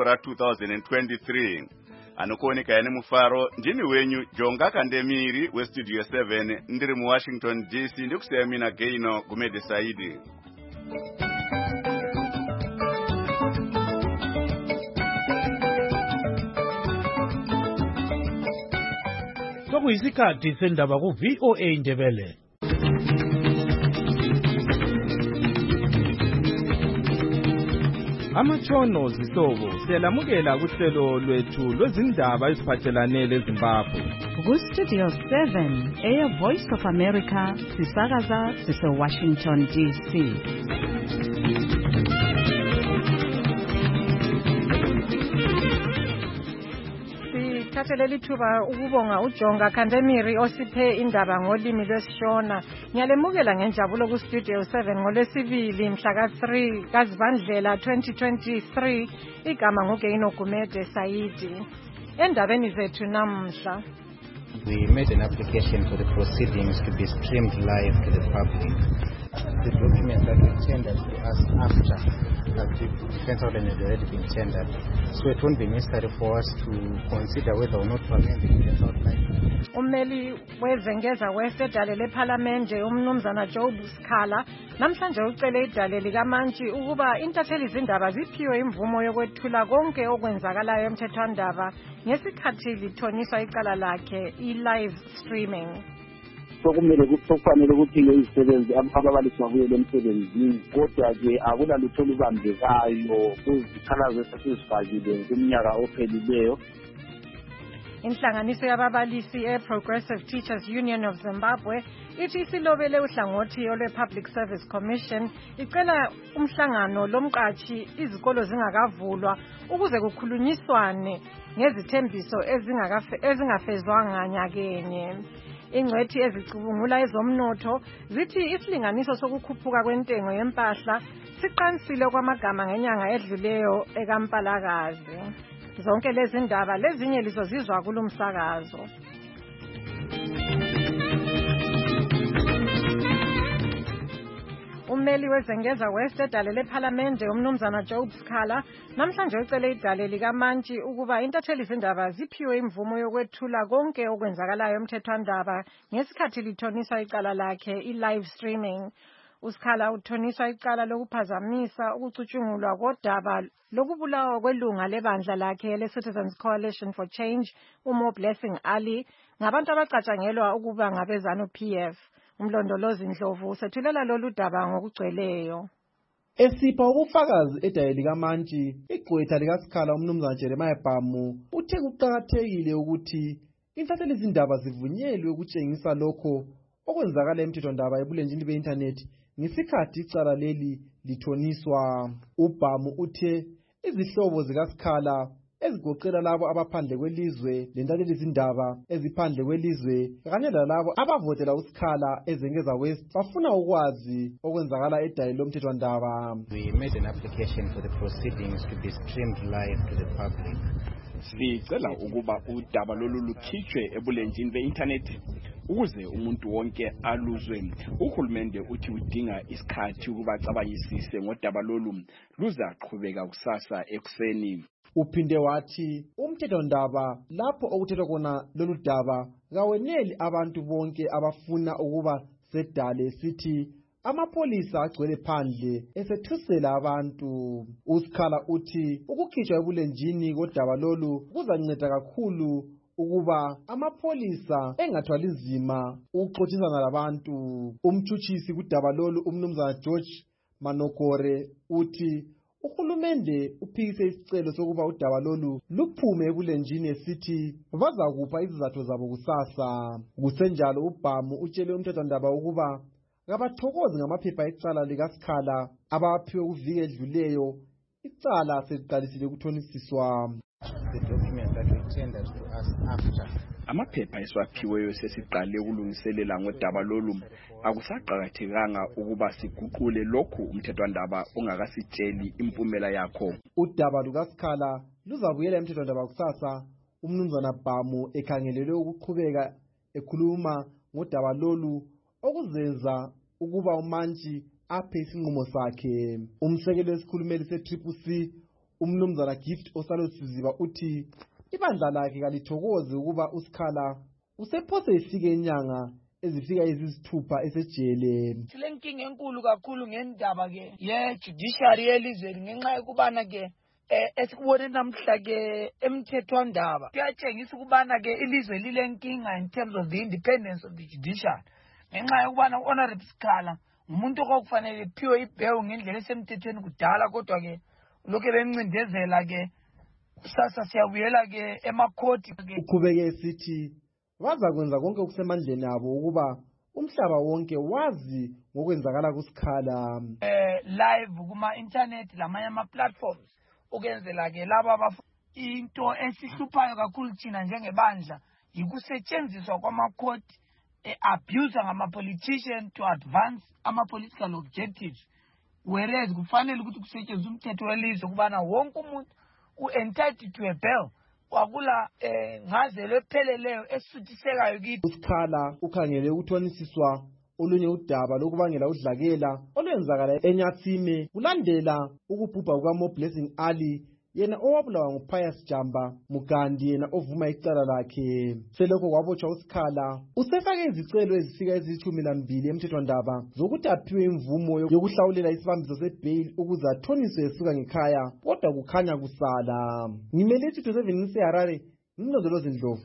ra2023. Anokuoneka yani mufaro ndini wenyu Jonga Kandemiri weStudio 7 ndiri muWashington DC ndikusiya mina Gaino Gumede Saidi.
Sokuyisikhathi sendaba ku VOA Ndebele.
Amatshono zihlobo siyalamukela kuhlelo lwethu lwezindaba eziphathelane leZimbabwe.
Ku-Studio 7 Air Voice of America sisakaza sise-Washington DC.
Sithathe leli thuba ukubonga uJonga Kandemiri osiphe indaba ngolimi lwesiShona. Ngiyalemukela ngenjabulo ku-Studio 7 ngolwesibili mhla ka-3 kaZibandlela 2023. Igama nguGeino Gumede Saidi. Endabeni zethu namhla.
We made an application for the proceedings to be streamed live to the public. The documents that were tendered to us after the defense order had already been tendered, so it won't be necessary for us to consider whether or not to amend the defense outline.
Ummeli wezengeza wesedale lephalamende umnumzana Job Sikhala namhlanje ucele idale likaMantshi ukuba intatheli izindaba ziphiwe imvumo yokwethula konke okwenzakalayo emthethwandaba ngesikhathi lithoniswa icala lakhe i-live streaming.
Kufanele ukuthi izisebenzi ababalisi babuyele emsebenzini kodwa-ke akulalutho olubambekayo kuzikhalazo esesizifakile kumnyaka ophelileyo.
Inhlanganiso yababalisi e-Progressive Teachers Union of Zimbabwe ithi isilobele uhlangothi olwe-Public Service Commission icela umhlangano lomqashi izikolo zingakavulwa ukuze kukhulunyiswane ngezithembiso ezingafezwanga nyakenye. Ingcwethi ezicubungula ezomnotho zithi isilinganiso sokukhuphuka kwentengo yempahla siqansile kwamagama ngenyanga edluleyo ekaMpalakazi. Zonke lezi ndaba lezinye lizozizwa kulumsakazo. Ummeli wezengeza West edale lephalamende umnumzana Job Sikhala namhlanje ucele idale likaMantshi ukuba intatheli izindaba ziphiwe imvumo yokwethula konke okwenzakalayo emthethwandaba ngesikhathi lithoniswa icala lakhe i-live streaming. uSikhala uthoniswa icala lokuphazamisa ukucutshungulwa kodaba lokubulawa kwelunga lebandla lakhe le-Citizens Coalition for Change uMo Blessing Ali ngabantu abacatshangelwa ukuba ngabezanu-PF. Umlondolozi Ndlovu sethulela lolu daba ngokugcweleyo.
Esipha ubufakazi edale likaMantshi, igqwetha likaSikhala umnumzana Jeremiah Bhamu uthe kuqakathekile ukuthi intatheli izindaba zivunyelwe ukutshengisa lokho okwenzakala emthethwandaba ebulenjini be-internet ngesikhathi icala leli lithoniswa. uBhamu uthe izihlobo zikaSikhala ezigoqela labo abaphandle kwelizwe lentatheli izindaba eziphandle kwelizwe kanye lalabo abavotela uSikhala ezengeza West bafuna ukwazi okwenzakala edale lomthethwandaba.
We made an application for the proceedings to be streamed live to the public.
Sicela ukuba udaba lolu lukhitshwe ebulenjini be-internet ukuze umuntu wonke aluzwe. Uhulumende uthi udinga isikhathi ukuba acabanyisise ngodaba lolu luzaqhubeka kusasa ekuseni.
Uphinde wathi umthethwandaba lapho okuthethwa khona lolu daba kaweneli abantu bonke abafuna ukuba sedale sithi amapolisa agcwele phandle esethusela abantu. uSikhala uthi ukukhitshwa ebulenjini kodaba lolu kuzanceda kakhulu ukuba amapolisa engathwali nzima ukuxoxisana labantu. Umtshutshisi kudaba lolu umnumzana George Manogore uthi uhulumende uphikise isicelo sokuba udaba lolu luphume ebulenjini esithi bazakupha izizathu zabo kusasa. Kusenjalo uBhamu utshele umthethwandaba ukuba kabathokozi ngamaphepha ecala likaSikhala abaphiwe kuviki edluleyo icala seliqalisile ukuthonisiswa.
The documents that were tendered to us after
amaphepha esiwaphiweyo sesiqale ukulungiselela ngodaba lolu akusaqakathekanga ukuba siguqule lokhu umthethwandaba ongakasitsheli impumela yakho.
Udaba lukaSikhala luzabuyela emthethwandaba kusasa. Umnumzana Bhamu ekhangelelwe ukuqhubeka ekhuluma ngodaba lolu okuzenza ukuba uMantshi aphe isinqumo sakhe. Umsekeli wesikhulumeli se-CCC umnumzana Gift Osalosiziba uthi ibandla lakhe kalithokozi ukuba uSikhala usephose ifike inyanga ezifika ezisithupha esejele.
Silenkinga enkulu kakhulu ngendaba ke ye-judiciary yelizweni ngenxa yokubana ke esikubone namhla ke emthethwandaba kuyatshengisa ukubana ke ilizwe lilenkinga in terms of the independence of the judiciary ngenxa yokubana u-Honorable Sikhala umuntu okufanele iphiwe ibhewu ngendlela esemthethweni kudala kodwa ke lokhu bencindezela ke kusasa siyabuyela ke emakhoti ke.
Uqhubeke esithi bazakwenza konke okusemandleni abo ukuba umhlaba wonke wazi ngokwenzakala kuSikhala
live kuma internet lamanye ama platforms ukwenzela ke laba into esihluphayo kakhulu thina njengebandla yikusetshenziswa kwamakhoti abuse ngama-politician to advance ama-political objectives, whereas kufanele ukuthi kusetshenziswe umthetho welizwe ukubana wonke umuntu u-entitled to a bail kwakula ngazelo epheleleyo esuthisekayo kithi.
uSikhala ukhangele ukuthonisiswa olunye udaba lokubangela udlakela olwenzakala eNyatsime kulandela ukubhubha kukaMo Blessing Ali, yena owabulawa nguPius Jamba Mugandi, yena ovuma icala lakhe. Selokho kwabotshwa uSikhala usefake izicelo ezifika ezi12 emthethwandaba zokuthi aphiwe imvumo yokuhlawulela isibambiso sebail ukuze athoniswe esuka ngekhaya, kodwa kukhanya kusala. Ngimele Studio 7 ngiseHarare, ngilondoloza Ndlovu.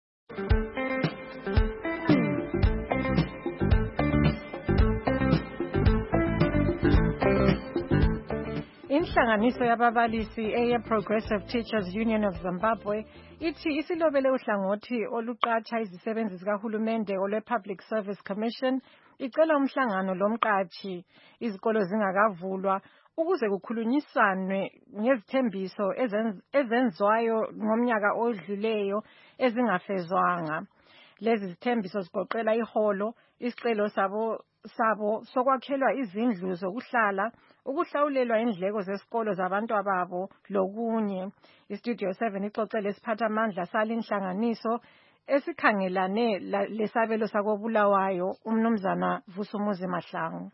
Inhlanganiso yababalisi eye-Progressive Teachers Union of Zimbabwe ithi isilobele uhlangothi oluqatsha izisebenzi zikahulumende olwe-Public Service Commission icela umhlangano lomqatshi izikolo zingakavulwa ukuze kukhulunyiswane ngezithembiso ezenzwayo ngomnyaka odluleyo ezingafezwanga. Lezi zithembiso zigoqela iholo, isicelo sabo sokwakhelwa izindlu zokuhlala, ukuhlawulelwa indleko zesikolo zabantu ababo lokunye. iStudio 7 ixoxele isiphathamandla salinhlanganiso esikhangelane lesabelo sakobulawayo umnumzana Vusumuzi Mahlangu.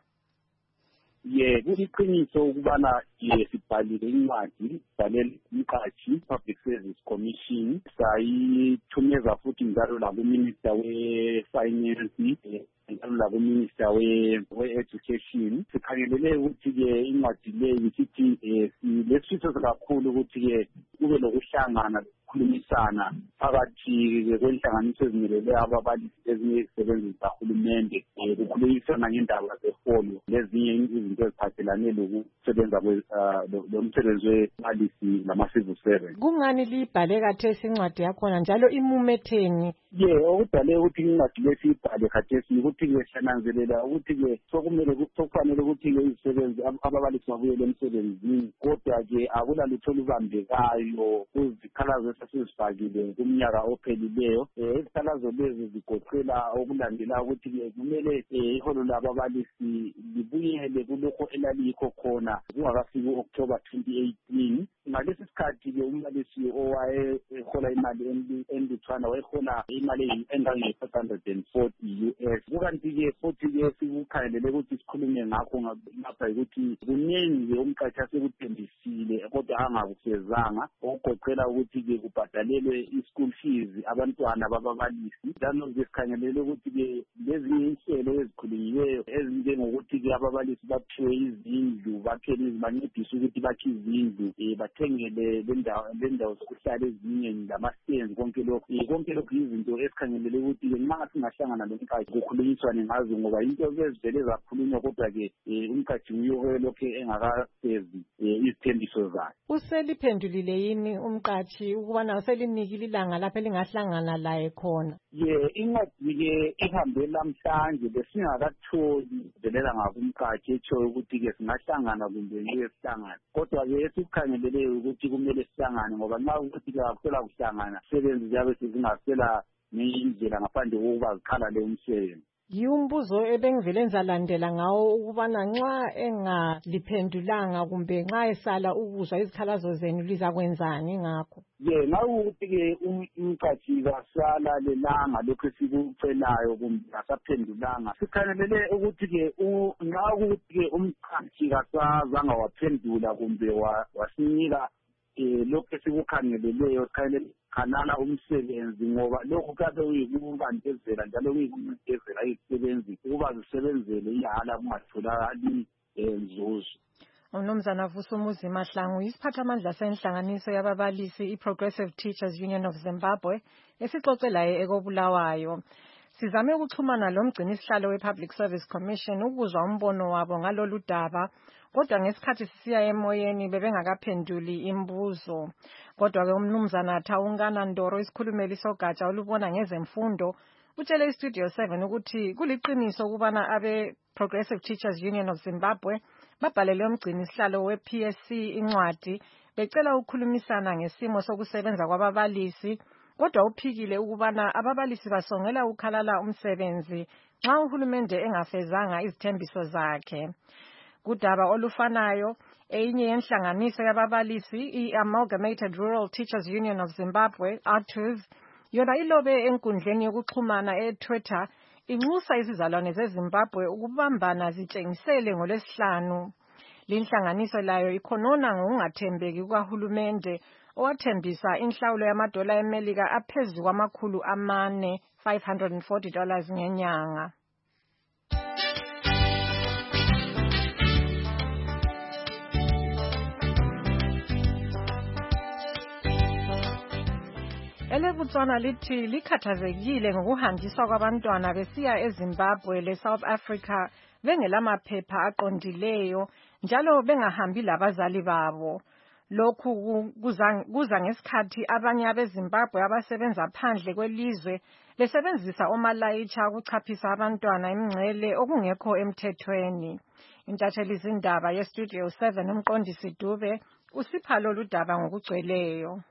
Kuyiqiniso ukubana sibhalile incwadi sibhalele umqatshi Public Service Commission, sayithumeza futhi njalo lakuMinister we-Finance njalo lakuMinister we-Education. Sikhangelele ukuthi-ke incwadi leyo sithi silesifiso kakhulu ukuthi-ke kube lokuhlangana khulumisana phakathi kwenhlanganiso ezimelele ababalisi ezinye izisebenzi zikahulumende kukhulumisana ngendaba zeholo lezinye izinto eziphathelane lokusebenza lomsebenzi webalisi lama-civil servant.
Kungani liyibhale khathesi incwadi yakhona njalo imumetheni?
Okudale ukuthi incwadi le siyibhale khathesi ukuthi-ke siyananzelela ukuthi-ke sokufanele ukuthi-ke izisebenzi ababalisi babuyele emsebenzini, kodwa-ke akulalutho olubambekayo kuzikhalazo esesizifakile kumnyaka ophelileyo. Izikhalazo lezi zigoqela okulandela ukuthi-ke kumele iholo lababalisi libuyele kulokho elalikho khona kungakafiki u-October 2018. Ngalesi sikhathi-ke umbalisi owayehola imali enditshwana wayehola imali engange-$540 US. Kukanti-ke futhi-ke sikukhangelele ukuthi sikhulume ngakho ngapha ukuthi kuningi-ke umqatshi asekuthembisile kodwa angakufezanga, okugoqela ukuthi-ke kubhadalelwe i-school fees abantwana bababalisi. Njalo-ke sikhangelele ukuthi-ke lezinye inhlelo ezikhulunyiweyo ezinjengokuthi-ke ababalisi baphiwe izindlu, bancediswe ukuthi bakhe izindlu, bathengele lendawo zokuhlala ezinye lama-stands, konke lokhu izinto esikhangelele ukuthi-ke nxa singahlangana lomqatshi kukhulunyiswane ngazo, ngoba into ezivele zakhulunywa kodwa-ke umqatshi nguye lokhu engakafezi izithembiso zakhe.
Useliphendulile yini umqatshi ukubana uselinikile ilanga lapho elingahlangana laye khona?
Incwadi-ke ihambe lamhlanje besingakatholi velela ngakumqatshi etshoyo ukuthi-ke singahlangana kumbe ngeke sihlangane, kodwa-ke esikukhangeleleyo ukuthi kumele sihlangane, ngoba nxa ukuthi-ke akusela kuhlangana izisebenzi ziyabe sezingasela ngendlela ngaphandle kokuba zikhalale umsebenzi.
Umbuzo ebengivele ngizalandela ngawo ukubana nxa engaliphendulanga kumbe nxa esala ukuzwa izikhalazo zenu lizakwenzani ngakho?
Ngawukuthi-ke umqatshi kasalalelanga lokhu esikucelayo kumbe kasaphendulanga, sikhangelele ukuthi-ke nxa ukuthi-ke umqatshi kasazanga waphendula kumbe wasinika lokhu esikukhangeleleyo, sikhangelele khanala umsebenzi, ngoba lokhu kade kuyikubandezela njalo kuyikunikezela izisebenzi ukuba zisebenzele ihala kungatholakali nzuzo.
Umnumzana Vusumuzi Mahlangu, isiphathamandla senhlanganiso yababalisi i-Progressive Teachers Union of Zimbabwe esixoxelayo ekobulawayo. sizame ukuxhumana lomgcini sihlalo we-Public Service Commission ukuzwa umbono wabo ngalolu daba, kodwa ngesikhathi sisiya emoyeni bebengakaphenduli imbuzo. Kodwa-ke umnumzana Thawungana Ndoro, isikhulumeli sogatsha olubona ngezemfundo, utshele iStudio 7 ukuthi kuliqiniso ukubana abe-Progressive Teachers Union of Zimbabwe babhalele umgcini sihlalo we-PSC incwadi becela ukukhulumisana ngesimo sokusebenza kwababalisi, kodwa uphikile ukubana ababalisi basongela ukhalala umsebenzi nxa uhulumende engafezanga izithembiso zakhe. Kudaba olufanayo, enye yenhlanganiso yababalisi, i-Amalgamated Rural Teachers Union of Zimbabwe, ARTUZ, yona ilobe enkundleni yokuxhumana eTwitter inxusa izizalwane zeZimbabwe ukubambana zitshengisele ngoLwesihlanu. Linhlanganiso layo ikhonona ngokungathembeki kukahulumende owathembisa inhlawulo yamadola eMelika aphezulu kwama400 $540 ngenyanga. EleBotswana lithi likhathazekile ngokuhanjiswa kwabantwana besiya eZimbabwe leSouth Africa bengelamaphepha aqondileyo njalo bengahambi labazali babo. Lokhu kuza ngesikhathi abanye abeZimbabwe abasebenza phandle kwelizwe besebenzisa omalayitsha ukuchaphisa abantwana imingcele okungekho emthethweni. Intatheli zindaba yeStudio 7 umqondisi Dube usipha lolu daba ngokugcweleyo.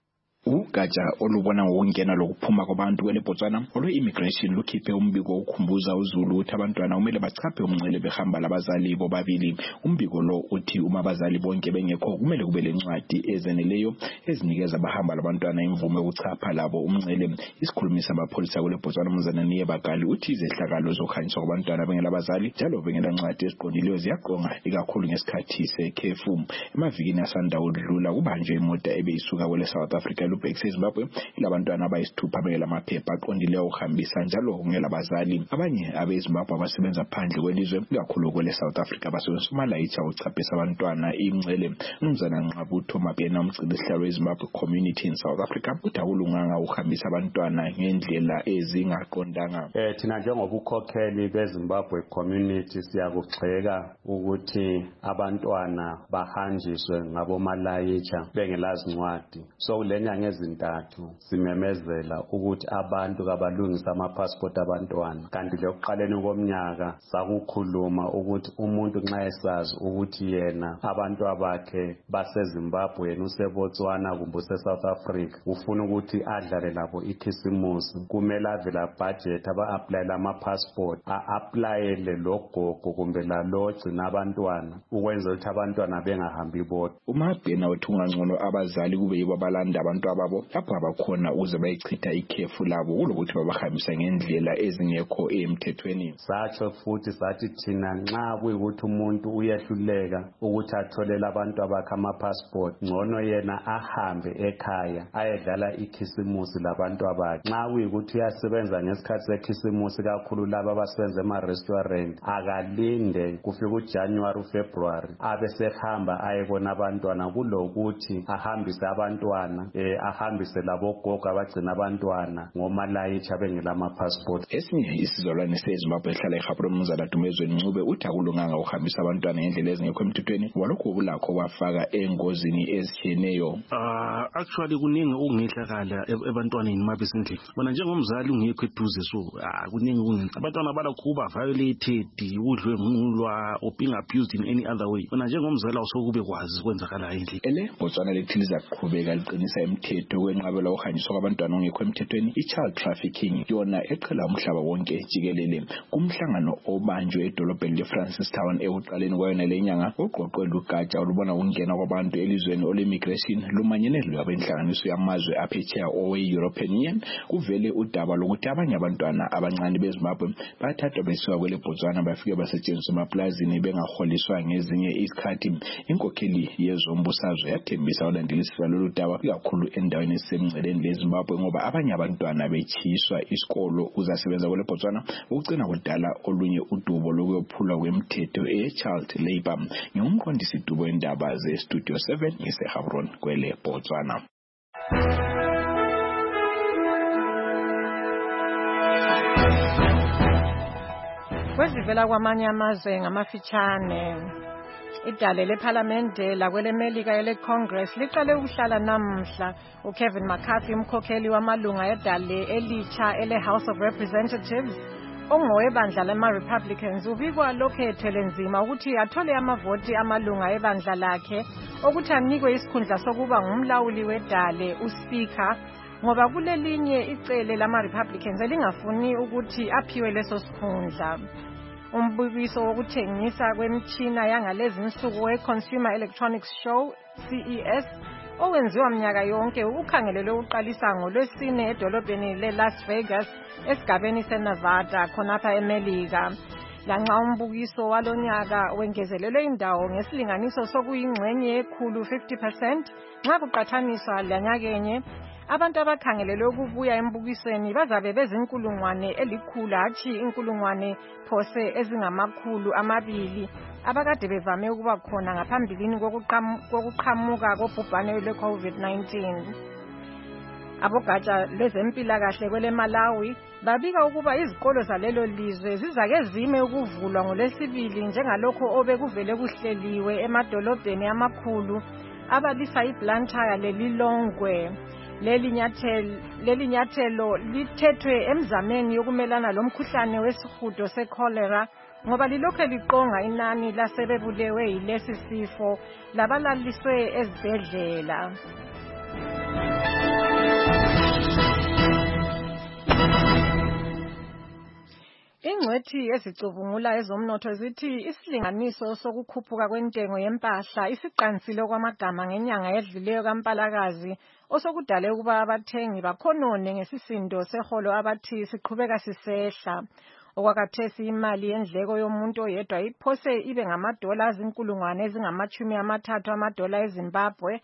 Ugatsha olubona ngokungena lokuphuma kwabantu kweleBotswana olwe-immigration lukhiphe umbiko okhumbuza uZulu ukuthi abantwana kumele bachaphe umngcele behamba labazali bobabili. Umbiko lo uthi uma abazali bonke bengekho kumele kube lencwadi ezeneleyo ezinikeza abahamba labantwana imvume yokuchapha labo umngcele. Isikhulumi samapholisa kweleBotswana uMnumzana Niyebagali uthi izehlakalo zokuhanjiswa kwabantwana bengelabazali njalo bengelancwadi eziqondileyo ziyaqonga ikakhulu ngesikhathi sekhefu. Emavikini asanda udlula kubanjwe imota ebeyisuka kwele South Africa eZimbabwe ilabantwana abayisithupha bengelamaphepha aqondileyo okuhambisa njalo kungelabazali. Abanye abeZimbabwe abasebenza phandle kwelizwe ikakhulu kwele South Africa basebenzisa umalayitsha ukuchaphisa abantwana imingcele. Umnumzana Nqabutho Mapena umgcini sihlalo weZimbabwe Community in South Africa uthi akulunganga ukuhambisa abantwana ngendlela ezingaqondanga.
Thina njengobukhokheli beZimbabwe Community siyakugxeka ukuthi abantwana bahanjiswe ngabomalayitsha bengelazincwadi. So lenyanga ezintathu simemezela ukuthi abantu kabalungisa amapassport abantwana, kanti lokuqaleni komnyaka sakukhuluma ukuthi umuntu nxa esazi ukuthi yena abantu abakhe baseZimbabwe yena useBotswana kumbe useSouth Africa ufuna ukuthi adlale labo ikhisimusi, kumele avela budget aba-applyela ama-passport a-applyele logogo kumbe lalo gcina abantwana ukwenza ukuthi abantwana bengahambi bodwa.
UMabhena uthi ungangcono abazali kube yibo abalanda abantu ababo lapho abakhona ukuze bayichitha ikhefu labo kulokuthi babahambisa ngendlela ezingekho emthethweni.
Satsho futhi sathi thina nxa kuyikuthi umuntu uyehluleka ukuthi atholele abantu abakhe ama-passport, ngcono yena ahambe ekhaya ayedlala ikhisimusi labantu abakhe. Nxa kuyikuthi uyasebenza ngesikhathi sekhisimusi kakhulu laba abasebenza ema-restaurant, akalinde kufika uJanuary uFebruary abesehamba ayebona abantwana kulokuthi ahambise abantwana ahambise labogogo abagcina abantwana ngomalayitsha bengelama-passport.
Esinye isizalwane seZimbabwe ehlala eGaborone uMnumzana Dumezweni Ncube uthi akulunganga ukuhambisa abantwana ngendlela ezingekho emthethweni walokho kulakho kwafaka engozini ezitshiyeneyo.
Actually kuningi okungehlakala ebantwaneni mabesendlini. Bona njengomzali ungekho eduze so kuningi okungenza abantwana balakhuba violated, udlwengulwa or being abused in any other way. Bona njengomzali awusokube kwazi kwenzakala endlini.
Botswana lithi lizaqhubeka liqinisa imithetho kwenqabela ukuhanjiswa kwabantwana ongekho emthethweni i-child trafficking yona eqhela umhlaba wonke jikelele. Kumhlangano obanjwe edolobheni leFrancistown ekuqaleni kwayona lenyanga oqoqwe lugatsha olubona ukungena kwabantu elizweni ole-immigration lumanyene lwabenhlanganiso yamazwe aphetsheya owe-European Union kuvele udaba lokuthi abanye abantwana abancane beZimbabwe bathathwa besuka kweleBotswana bafike basetshenziswa emaplazini bengaholiswa ngezinye izikhathi. Inkokheli yezombusazwe yathembisa ulandeliswa lolu daba kakhulu endaweni ezisemngceleni leZimbabwe ngoba abanye abantwana bechiswa isikolo kuzasebenza kweleBotswana ukugcina kudala olunye udubo lokuyophulwa kwemithetho e-child labor. Ngumqondisi dubo wendaba zeStudio 7 ngiseGaborone kweleBotswana.
Kwezivela kwamanye amazwe ngamafitshane. Idale lephalamende lakwelemelika ele-Congress liqale ukuhlala namhla. uKevin McCarthy, umkhokheli wamalunga edale elitsha ele-House of Representatives, ongowebandla lama-Republicans, ubikwa lokhu ethwele nzima ukuthi athole amavoti amalunga ebandla lakhe okuthi anikwe isikhundla sokuba ngumlawuli wedale, uSpeaker, ngoba kulelinye icele lama-Republicans elingafuni ukuthi aphiwe leso sikhundla. Umbukiso wokuthengisa kwemitshina yangalezi nsuku we-Consumer Electronics Show, CES, owenziwa mnyaka yonke ukhangelelwe uqalisa ngoLwesine edolobheni le-Las Vegas esigabeni seNevada khonapha eMelika. Lanxa umbukiso walonyaka wengezelelwe indawo ngesilinganiso sokuyingxenye yekhulu 50% nxa kuqathaniswa lanyakenye, abantu abakhangelelwe ukubuya embukisweni bazabe bezinkulungwane elikhulu hatshi inkulungwane phose ezingamakhulu amabili abakade bevame ukuba khona ngaphambilini kokuqhamuka kobhubhane lwe-COVID-19. Abogatsha lwezempilakahle kwele Malawi babika ukuba izikolo zalelo lizwe zizake zime ukuvulwa ngoLwesibili njengalokho obekuvele kuhleliwe emadolobheni amakhulu abalisa iBlantyre leLilongwe. Leli nyathelo lithethwe emzameni yokumelana lomkhuhlane wesihudo se-cholera ngoba lilokhu liqonga inani lasebebulewe yilesi sifo labalaliswe ezibhedlela. Ingcwethi ezicubungula ezomnotho zithi isilinganiso sokukhuphuka kwentengo yempahla isiqansile kwamagama ngenyanga edluleyo kaMpalakazi, osokudale ukuba abathengi bakhonone ngesisindo seholo abathi siqhubeka sisehla. Okwakhathesi imali yendleko yomuntu oyedwa iphose ibe $30,230 amadola eZimbabwe,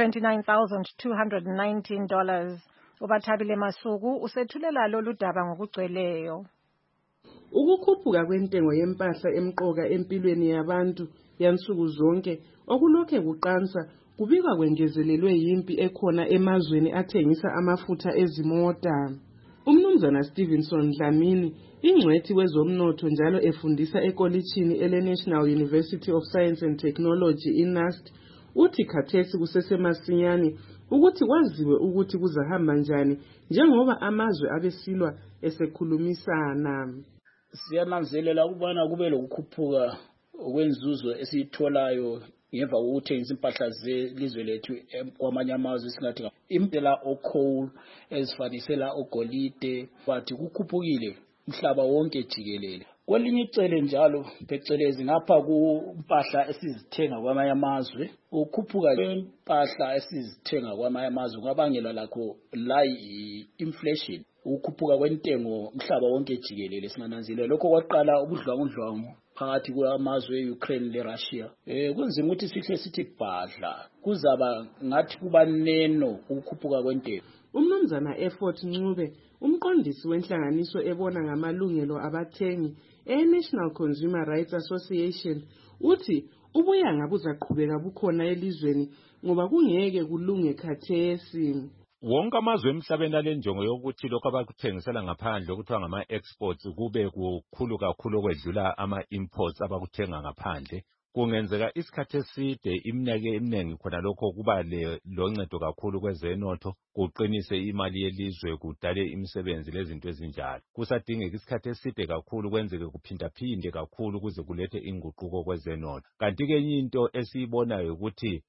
$29,219. Ubathabile Masuku usethulela lolu daba ngokugcweleyo.
Ukukhuphuka kwentengo yempahla emqoka empilweni yabantu yansuku zonke okulokhe kuqansa kubikwa kwengezelelwe yimpi ekhona emazweni athengisa amafutha ezimota. Umnumzana Stevenson Dlamini, ingcwethi wezomnotho njalo efundisa ekolitshini ele-National University of Science and Technology iNUST, uthi khathesi kusesemasinyane ukuthi kwaziwe ukuthi kuzahamba njani njengoba amazwe abesilwa esekhulumisana.
Siyananzelela ukubana kube lokukhuphuka okwenzuzo esiyitholayo ngemva kokuthengisa impahla zelizwe lethu kwamanye amazwe singathi impela o-coal ezifanisela ogolide bathi kukhupukile umhlaba wonke jikelele. Kwelinye icele njalo phecelezi ngapha kumpahla esizithenga kwamanye amazwe, ukukhuphuka kwempahla esizithenga kwamanye amazwe kwabangelwa lakho la inflation, ukukhuphuka kwentengo umhlaba wonke jikelele. Singananzelela lokho kwaqala ubudlwangudlwangu phakathi kwamazwe e-Ukraine le-Russia. Kunzima ukuthi sihle sithi bhadla kuzaba ngathi kuba neno ukukhuphuka kwentengo.
Umnumzana Effort Ncube, umqondisi wenhlanganiso ebona ngamalungelo abathengi e-National Consumer Rights Association, uthi ubuyanga buzaqhubeka bukhona elizweni ngoba kungeke kulunge khathesi.
Wonke amazwe emhlabeni alenjongo yokuthi lokho abakuthengisela ngaphandle okuthiwa ngama-exports kube kukhulu kakhulu okwedlula ama-imports abakuthenga ngaphandle. Kungenzeka isikhathi eside iminyaka eminingi khona lokho kuba loncedo kakhulu kwezenotho, kuqinise imali yelizwe, kudale imisebenzi lezinto ezinjalo. Kusadingeka isikhathi eside kakhulu kwenzeke kuphindaphinde kakhulu ukuze kulethe inguquko kwezenotho. Kanti-ke enye into esiyibonayo ukuthi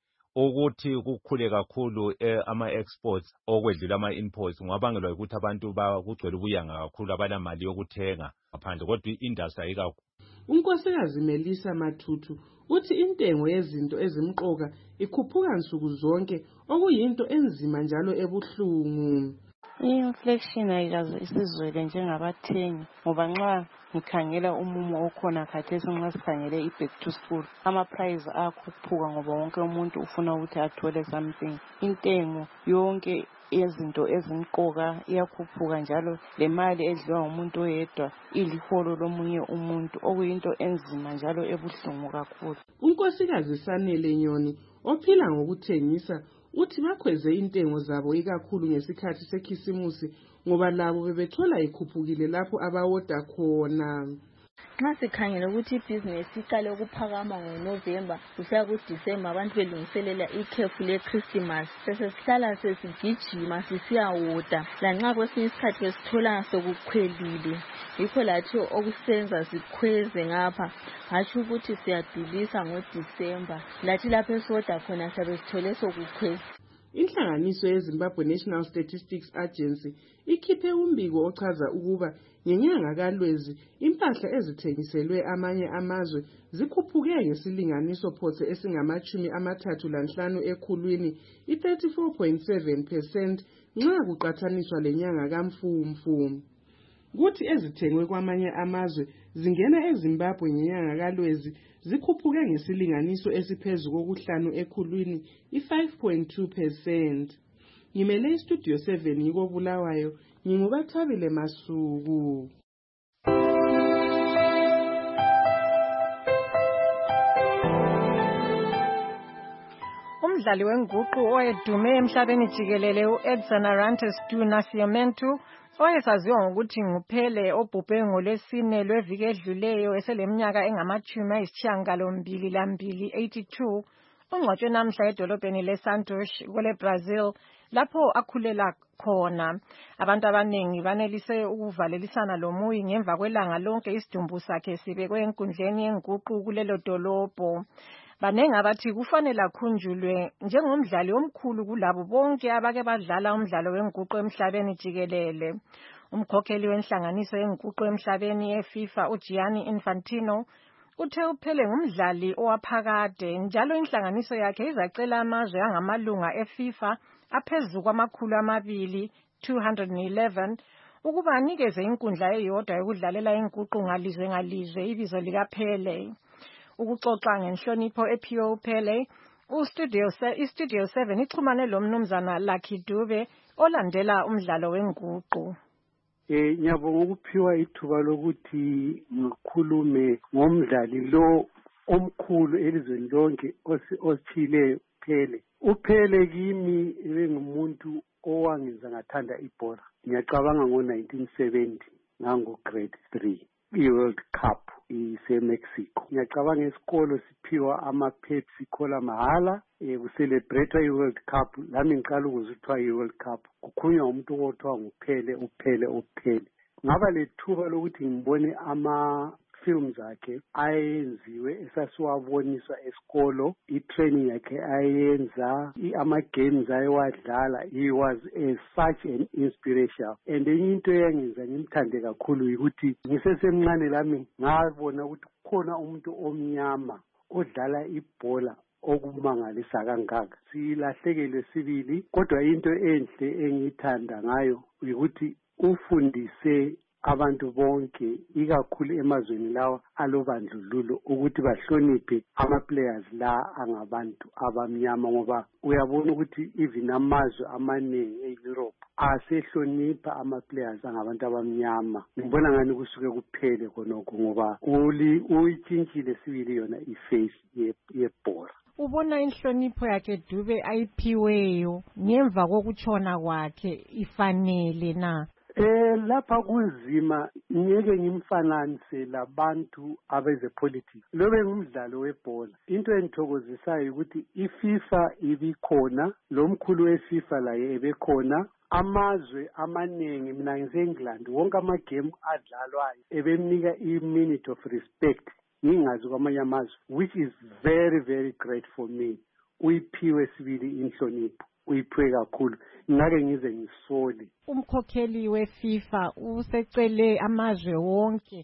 kukhule kakhulu ama-exports okwedlula ama-imports ngabangelwa ukuthi abantu bakugcwele ubuyanga kakhulu abanamali yokuthenga ngaphandle, kodwa i-industry ayikakhulu.
Unkosikazi Melissa Mathutu uthi intengo yezinto ezimqoka ikhuphuka nsuku zonke okuyinto enzima njalo ebuhlungu.
I-inflation ayikaze isizwele njengabathengi ngoba nxa ngikhangela umumo okhona khathesi nxa sikhangele i-back to school ama-price ayakhuphuka ngoba wonke umuntu ufuna ukuthi athole something. Intengo yonke yezinto ezimqoka iyakhuphuka njalo le mali edliwa ngumuntu oyedwa iliholo lomunye umuntu okuyinto enzima njalo ebuhlungu kakhulu.
Unkosikazi Sanele Nyoni ophila ngokuthengisa uthi bakhweze intengo zabo ikakhulu ngesikhathi sekhisimusi ngoba labo bebethola ikhuphukile lapho abawoda khona.
Nxa sikhangele ukuthi ibhizinesi iqale ukuphakama ngoNovember kusiya kuDisemba abantu belungiselela ikhefu leChristmas sesihlala sesigijima sisiyawoda lanxa kwesinye isikhathi besithola sokukhwelile yikho lathi okusenza sikhweze ngapha hatsho ukuthi siyadilisa ngoDisemba lathi lapho esiwoda khona siyabe sithole sokukhweze.
Inhlanganiso yeZimbabwe National Statistics Agency ikhiphe umbiko ochaza ukuba ngenyanga kaLwezi impahla ezithengiselwe amanye amazwe zikhuphuke ngesilinganiso phose esingama-35 ekhulwini, i-34.7% nxa kuqathaniswa lenyanga kaMfumfu. Kuthi ezithengwe kwamanye amazwe zingena eZimbabwe ngenyanga kaLwezi zikhuphuke ngesilinganiso esiphezulu kokuhlanu ekhulwini, i-5.2%. Ngimele iStudio 7 yiko Bulawayo, nginguBathabile Masuku.
Umdlali wenguqu oyedume emhlabeni jikelele uEdson Arantes du Nascimento oyesaziwa ngokuthi nguPele obhubhe ngoLwesine lweviki edluleyo eseleminyaka engama-82 82 ungcwatshwe namhla edolobheni leSantos kwele Brazil lapho akhulela khona. Abantu abanengi banelise ukuvalelisana lomuyi ngemva kwelanga lonke isidumbu sakhe sibekwe enkundleni yenguqu kulelo dolobho. Banengi abathi kufanele akhunjulwe njengomdlali omkhulu kulabo bonke abake badlala umdlalo wenguqu emhlabeni jikelele. Umkhokheli wenhlanganiso yenguqu emhlabeni yeFIFA uGianni Infantino uthe uPele ngumdlali owaphakade njalo inhlanganiso yakhe izacela amazwe angamalunga eFIFA aphezulu kwama-211 ukuba anikeze inkundla eyodwa yokudlalela inguqu ngalizwe ngalizwe ibizo likaPele. Ukuxoxa ngenhlonipho ephiwe uPele, iStudio 7 ixhumane lomnumzana Lucky Dube olandela umdlalo wenguqu.
Ngiyabonga ukuphiwa ithuba lokuthi ngikhulume ngomdlali lo omkhulu elizweni lonke osithileyo Pele. uPele kimi bengumuntu owangenza ngathanda ibhola. Ngiyacabanga ngo-1970 ngango-grade 3 i-World Cup ise-Mexico. Ngiyacabanga esikolo siphiwa ama-Pepsi Cola mahala kucelebrate i-World Cup. Lami ngiqala ukuzithiwa i-World Cup kukhulunywa umuntu othiwa nguPele uPele. Ngaba lethuba lokuthi ngibone ama-films akhe ayenziwe esasiwaboniswa esikolo, i-training yakhe ayenza, ama-games ayewadlala. He was such an inspiration. And enye into eyangenza ngimthande kakhulu ukuthi ngisesemncane lami ngabona ukuthi kukhona umuntu omnyama odlala ibhola okumangalisa kangaka. Silahlekelwe sibili, kodwa into enhle engiyithanda ngayo ukuthi ufundise abantu bonke ikakhulu emazweni lawa alobandlululo ukuthi bahloniphe ama-players la angabantu abamnyama, ngoba uyabona ukuthi even amazwe amaningi e-Europe asehlonipha ama-players angabantu abamnyama. Ngibona ngani kusuke kuphele khonokho ngoba uyitshintshile sibili yona iface yebhola.
Ubona inhlonipho yakhe Dube ayiphiweyo ngemva kokutshona kwakhe ifanele na?
Lapha kunzima, ngeke ngimfananise labantu abezepolitics. Lobe ngumdlalo webhola. Into engithokozisayo ukuthi iFIFA ibikhona, lo mkhulu weFIFA laye ebekhona. Amazwe amaningi, mina ngise-England, wonke amagame adlalwayo ebemnika i-minute of respect ngingazi kwamanye amazwe, which is very very great for me. Uyiphiwe sibili inhlonipho, uyiphiwe kakhulu, ngake ngize ngisole.
Umkhokheli weFIFA usecele amazwe wonke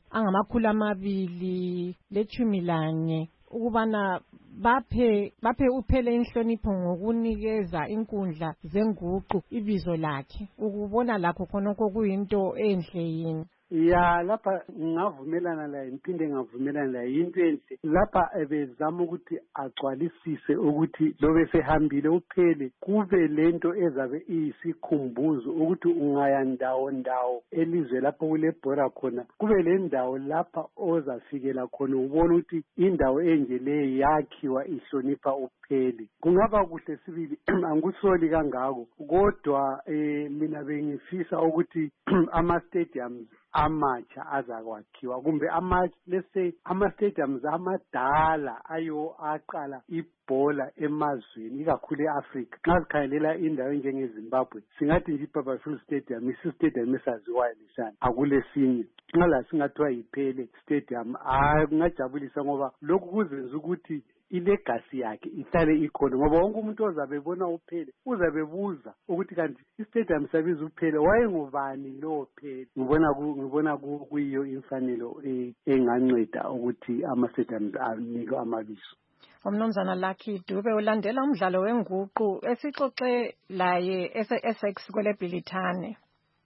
angama-214 ukubana baphe uPele inhlonipho ngokunikeza inkundla zenguqu ibizo lakhe. Ukubona lakho khonokho kuyinto enhle yini?
Ya, lapha ngavumelana laye, ngiphinde ngavumelana laye. Into enhle lapha ebezama ukuthi agcwalisise ukuthi lobe sehambile uPele kube lento ezabe iyisikhumbuzo ukuthi ungaya ndawo elizwe lapho kulebhora khona, kube le ndawo lapha ozafikela khona ubona ukuthi indawo enje le yakhiwa ihlonipha uPele. Kungaba kuhle sibili, angikusoli kangako, kodwa mina bengifisa ukuthi ama-stadiums amatsha azakwakhiwa kumbe let's say ama-stadiums amadala ayo aqala ibhola emazweni ikakhulu e-Africa. Nxa sikhangelela indawo enjengeZimbabwe singathi nje iBarberville Stadium isi-stadium esaziwayo lesana akulesinye. Nxa la singathiwa yiPele Stadium kungajabulisa ngoba lokhu kuzenza ukuthi ilegacy yakhe ihlale ikhona ngoba wonke umuntu ozabe ebona uPhele uzabe buza ukuthi kanti istadium sabiza uPhele wayengubani lo Phele. Ngibona kuyiyo imfanelo enganceda ukuthi ama-stadiums anikwe amabizo.
Umnumzana Lucky Dube ulandela umdlalo wenguqu esixoxe laye ese-Essex kwele Bhilithane.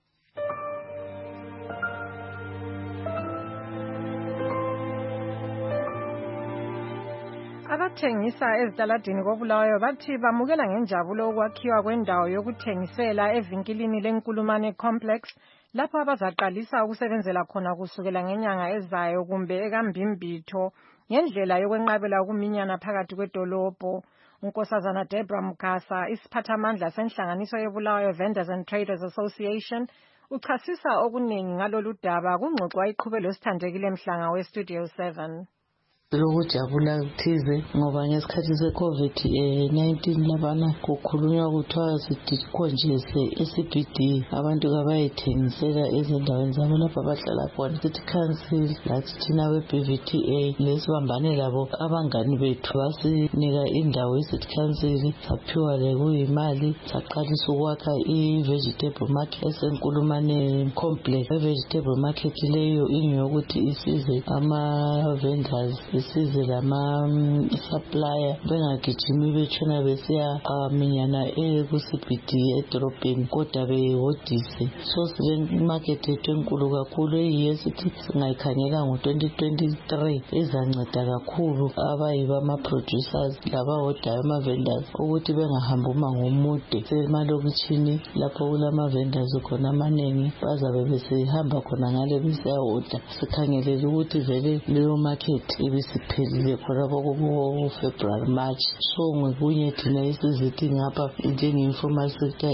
Abathengisa ezitaladini koBulawayo bathi bamukela ngenjabulo ukwakhiwa kwendawo yokuthengisela evinkilini leNkulumane Complex lapho abazaqalisa ukusebenzela khona kusukela ngenyanga ezayo kumbe ekambimbitho ngendlela yokwenqabela ukuminyana phakathi kwedolobho. uNkosazana Deborah Mugasa, isiphathamandla senhlanganiso yeBulawayo Vendors and Traders Association, uchasisa okuningi ngalolu daba kungxoxwa iqhubelo sithandekile Mhlanga weStudio 7.
Lokujabula kuthize ngoba ngesikhathi se-COVID-19 labana kukhulunywa kuthiwa sidikhonjese ECBD abantu kabayithengisela ezindaweni zabo lapho abahlala khona. City Council lathi thina we-BVTA lesibambane labo abangani bethu basinika indawo ye-City Council saphiwa lekuyimali saqalisa ukwakha i-vegetable market esenkulumane complex. I-vegetable market leyo ingeyokuthi isize ama-vendors isize lama-supplier bengagijimi betshona besiya minyana ku-CBD edorobheni kodwa behodise. So sibe-market yethu enkulu kakhulu eyiyo esithi singayikhangela ngo-2023 izanceda kakhulu abayibo ama-producers labahodayo ama-vendors ukuthi bengahambi umango omude. Semalokitshini lapho kulama-vendors khona amanengi bazabe besihamba khona ngale besiyahoda. Sikhangelele ukuthi vele leyo market ibisiphelile khona February March. So ngokunye thina isizithi ngapha njenge-informal sector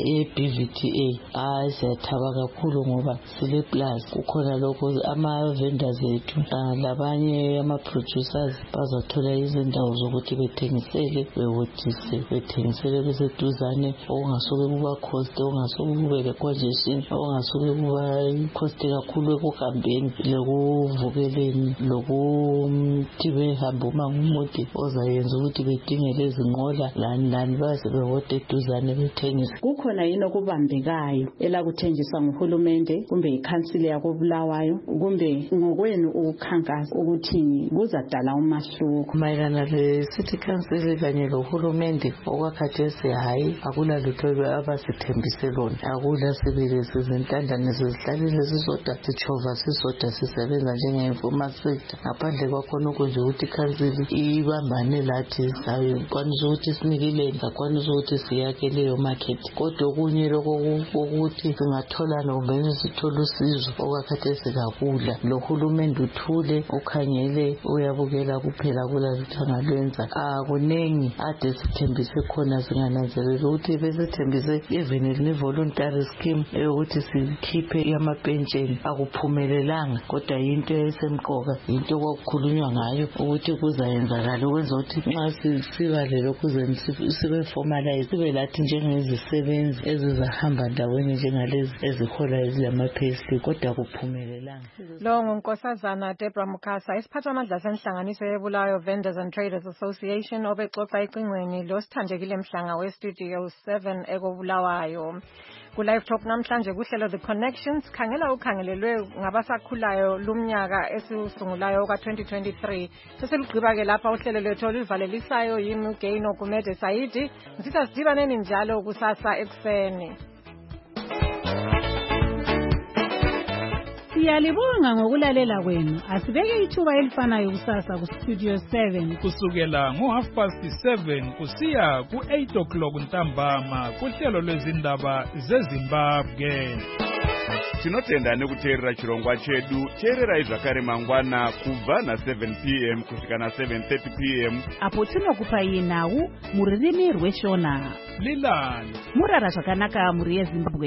e-BVTA siyathaba kakhulu ngoba sile plus kukhona lokho ama-vendors ethu labanye ama-producers bazathola izindawo zokuthi bethengisele behodise bethengisele beseduzane okungasuke kuba cost okungasuke kube le-congestion okungasuke kuba cost kakhulu ekuhambeni lekuvukeleni lokuthi behamba umango omude ozayenza ukuthi bedingele izinqola lani baze behode eduzane bethengisa.
Kukhona yini okubambekayo elakuthenjiswa nguhulumende kumbe ikhansili yakoBulawayo kumbe ngokwenu ukukhankasa ukuthi kuzadala umahluko
mayelana le-City Council kanye lohulumende okwakhathesi? Hayi, akula lutho abasithembise lona, akula sibili sizintandane sizihlalile sisodwa sitshova sisodwa sisebenza njenge-informal sector. Ngaphandle kwakhona ukwenza ukuthi ikhansili ibambane lathi sakwanisa ukuthi sinikile sakwanisa ukuthi siyakhe leyo market. Kodwa okunye lokho ukuthi singatholana kumbe sithole usizo okwakhathesi kakula. Lo hulumende uthule ukhangele uyabukela kuphela kulalutho angalwenza. Akunengi ade sithembise khona singananzelela ukuthi besithembise even ne-voluntary scheme eyokuthi sikhiphe amapentsheni akuphumelelanga kodwa yinto esemqoka yinto kwakukhulunywa ngayo ukuthi kuzayenzakala ukwenza ukuthi nxa siba lelokhu sibe formalize sibe lathi njengezisebenzi ezizahamba ndaweni njengalezi ezihola ezilama-payslip kodwa kuphumelelanga.
Lo nguNkosazana Deborah Mugasa, isiphathamandla senhlanganiso yeBulawayo Vendors and Traders Association obexoxa ecingweni lo Sithandekile Mhlanga weStudio 7 ekoBulawayo. Ku-Live Talk namhlanje kuhlelo The Connections khangela ukhangelelwe ngabasakhulayo lumnyaka esiusungulayo ka-2023. Seselugqiba-ke lapha uhlelo lwethu oluvalelisayo yimi uGaino Gumede Saidi. Ngisithi sidibaneni njalo kusasa ekuseni.
Siyalibonga ngokulalela kwenu. Asibeke ithuba elifanayo kusasa kuStudio 7
kusukela ngo-7:30 kusiya ku-8 o'clock ntambama kuhlelo lwezindaba zeZimbabwe.
Tinotenda nekuteerera chirongwa chedu. Teererai zvakare mangwana kubva na7 p.m. kusvika na7:30 p.m.
apo tinokupai nhau mururimi rweshona.
Lilani
murara zvakanaka muri yeZimbabwe.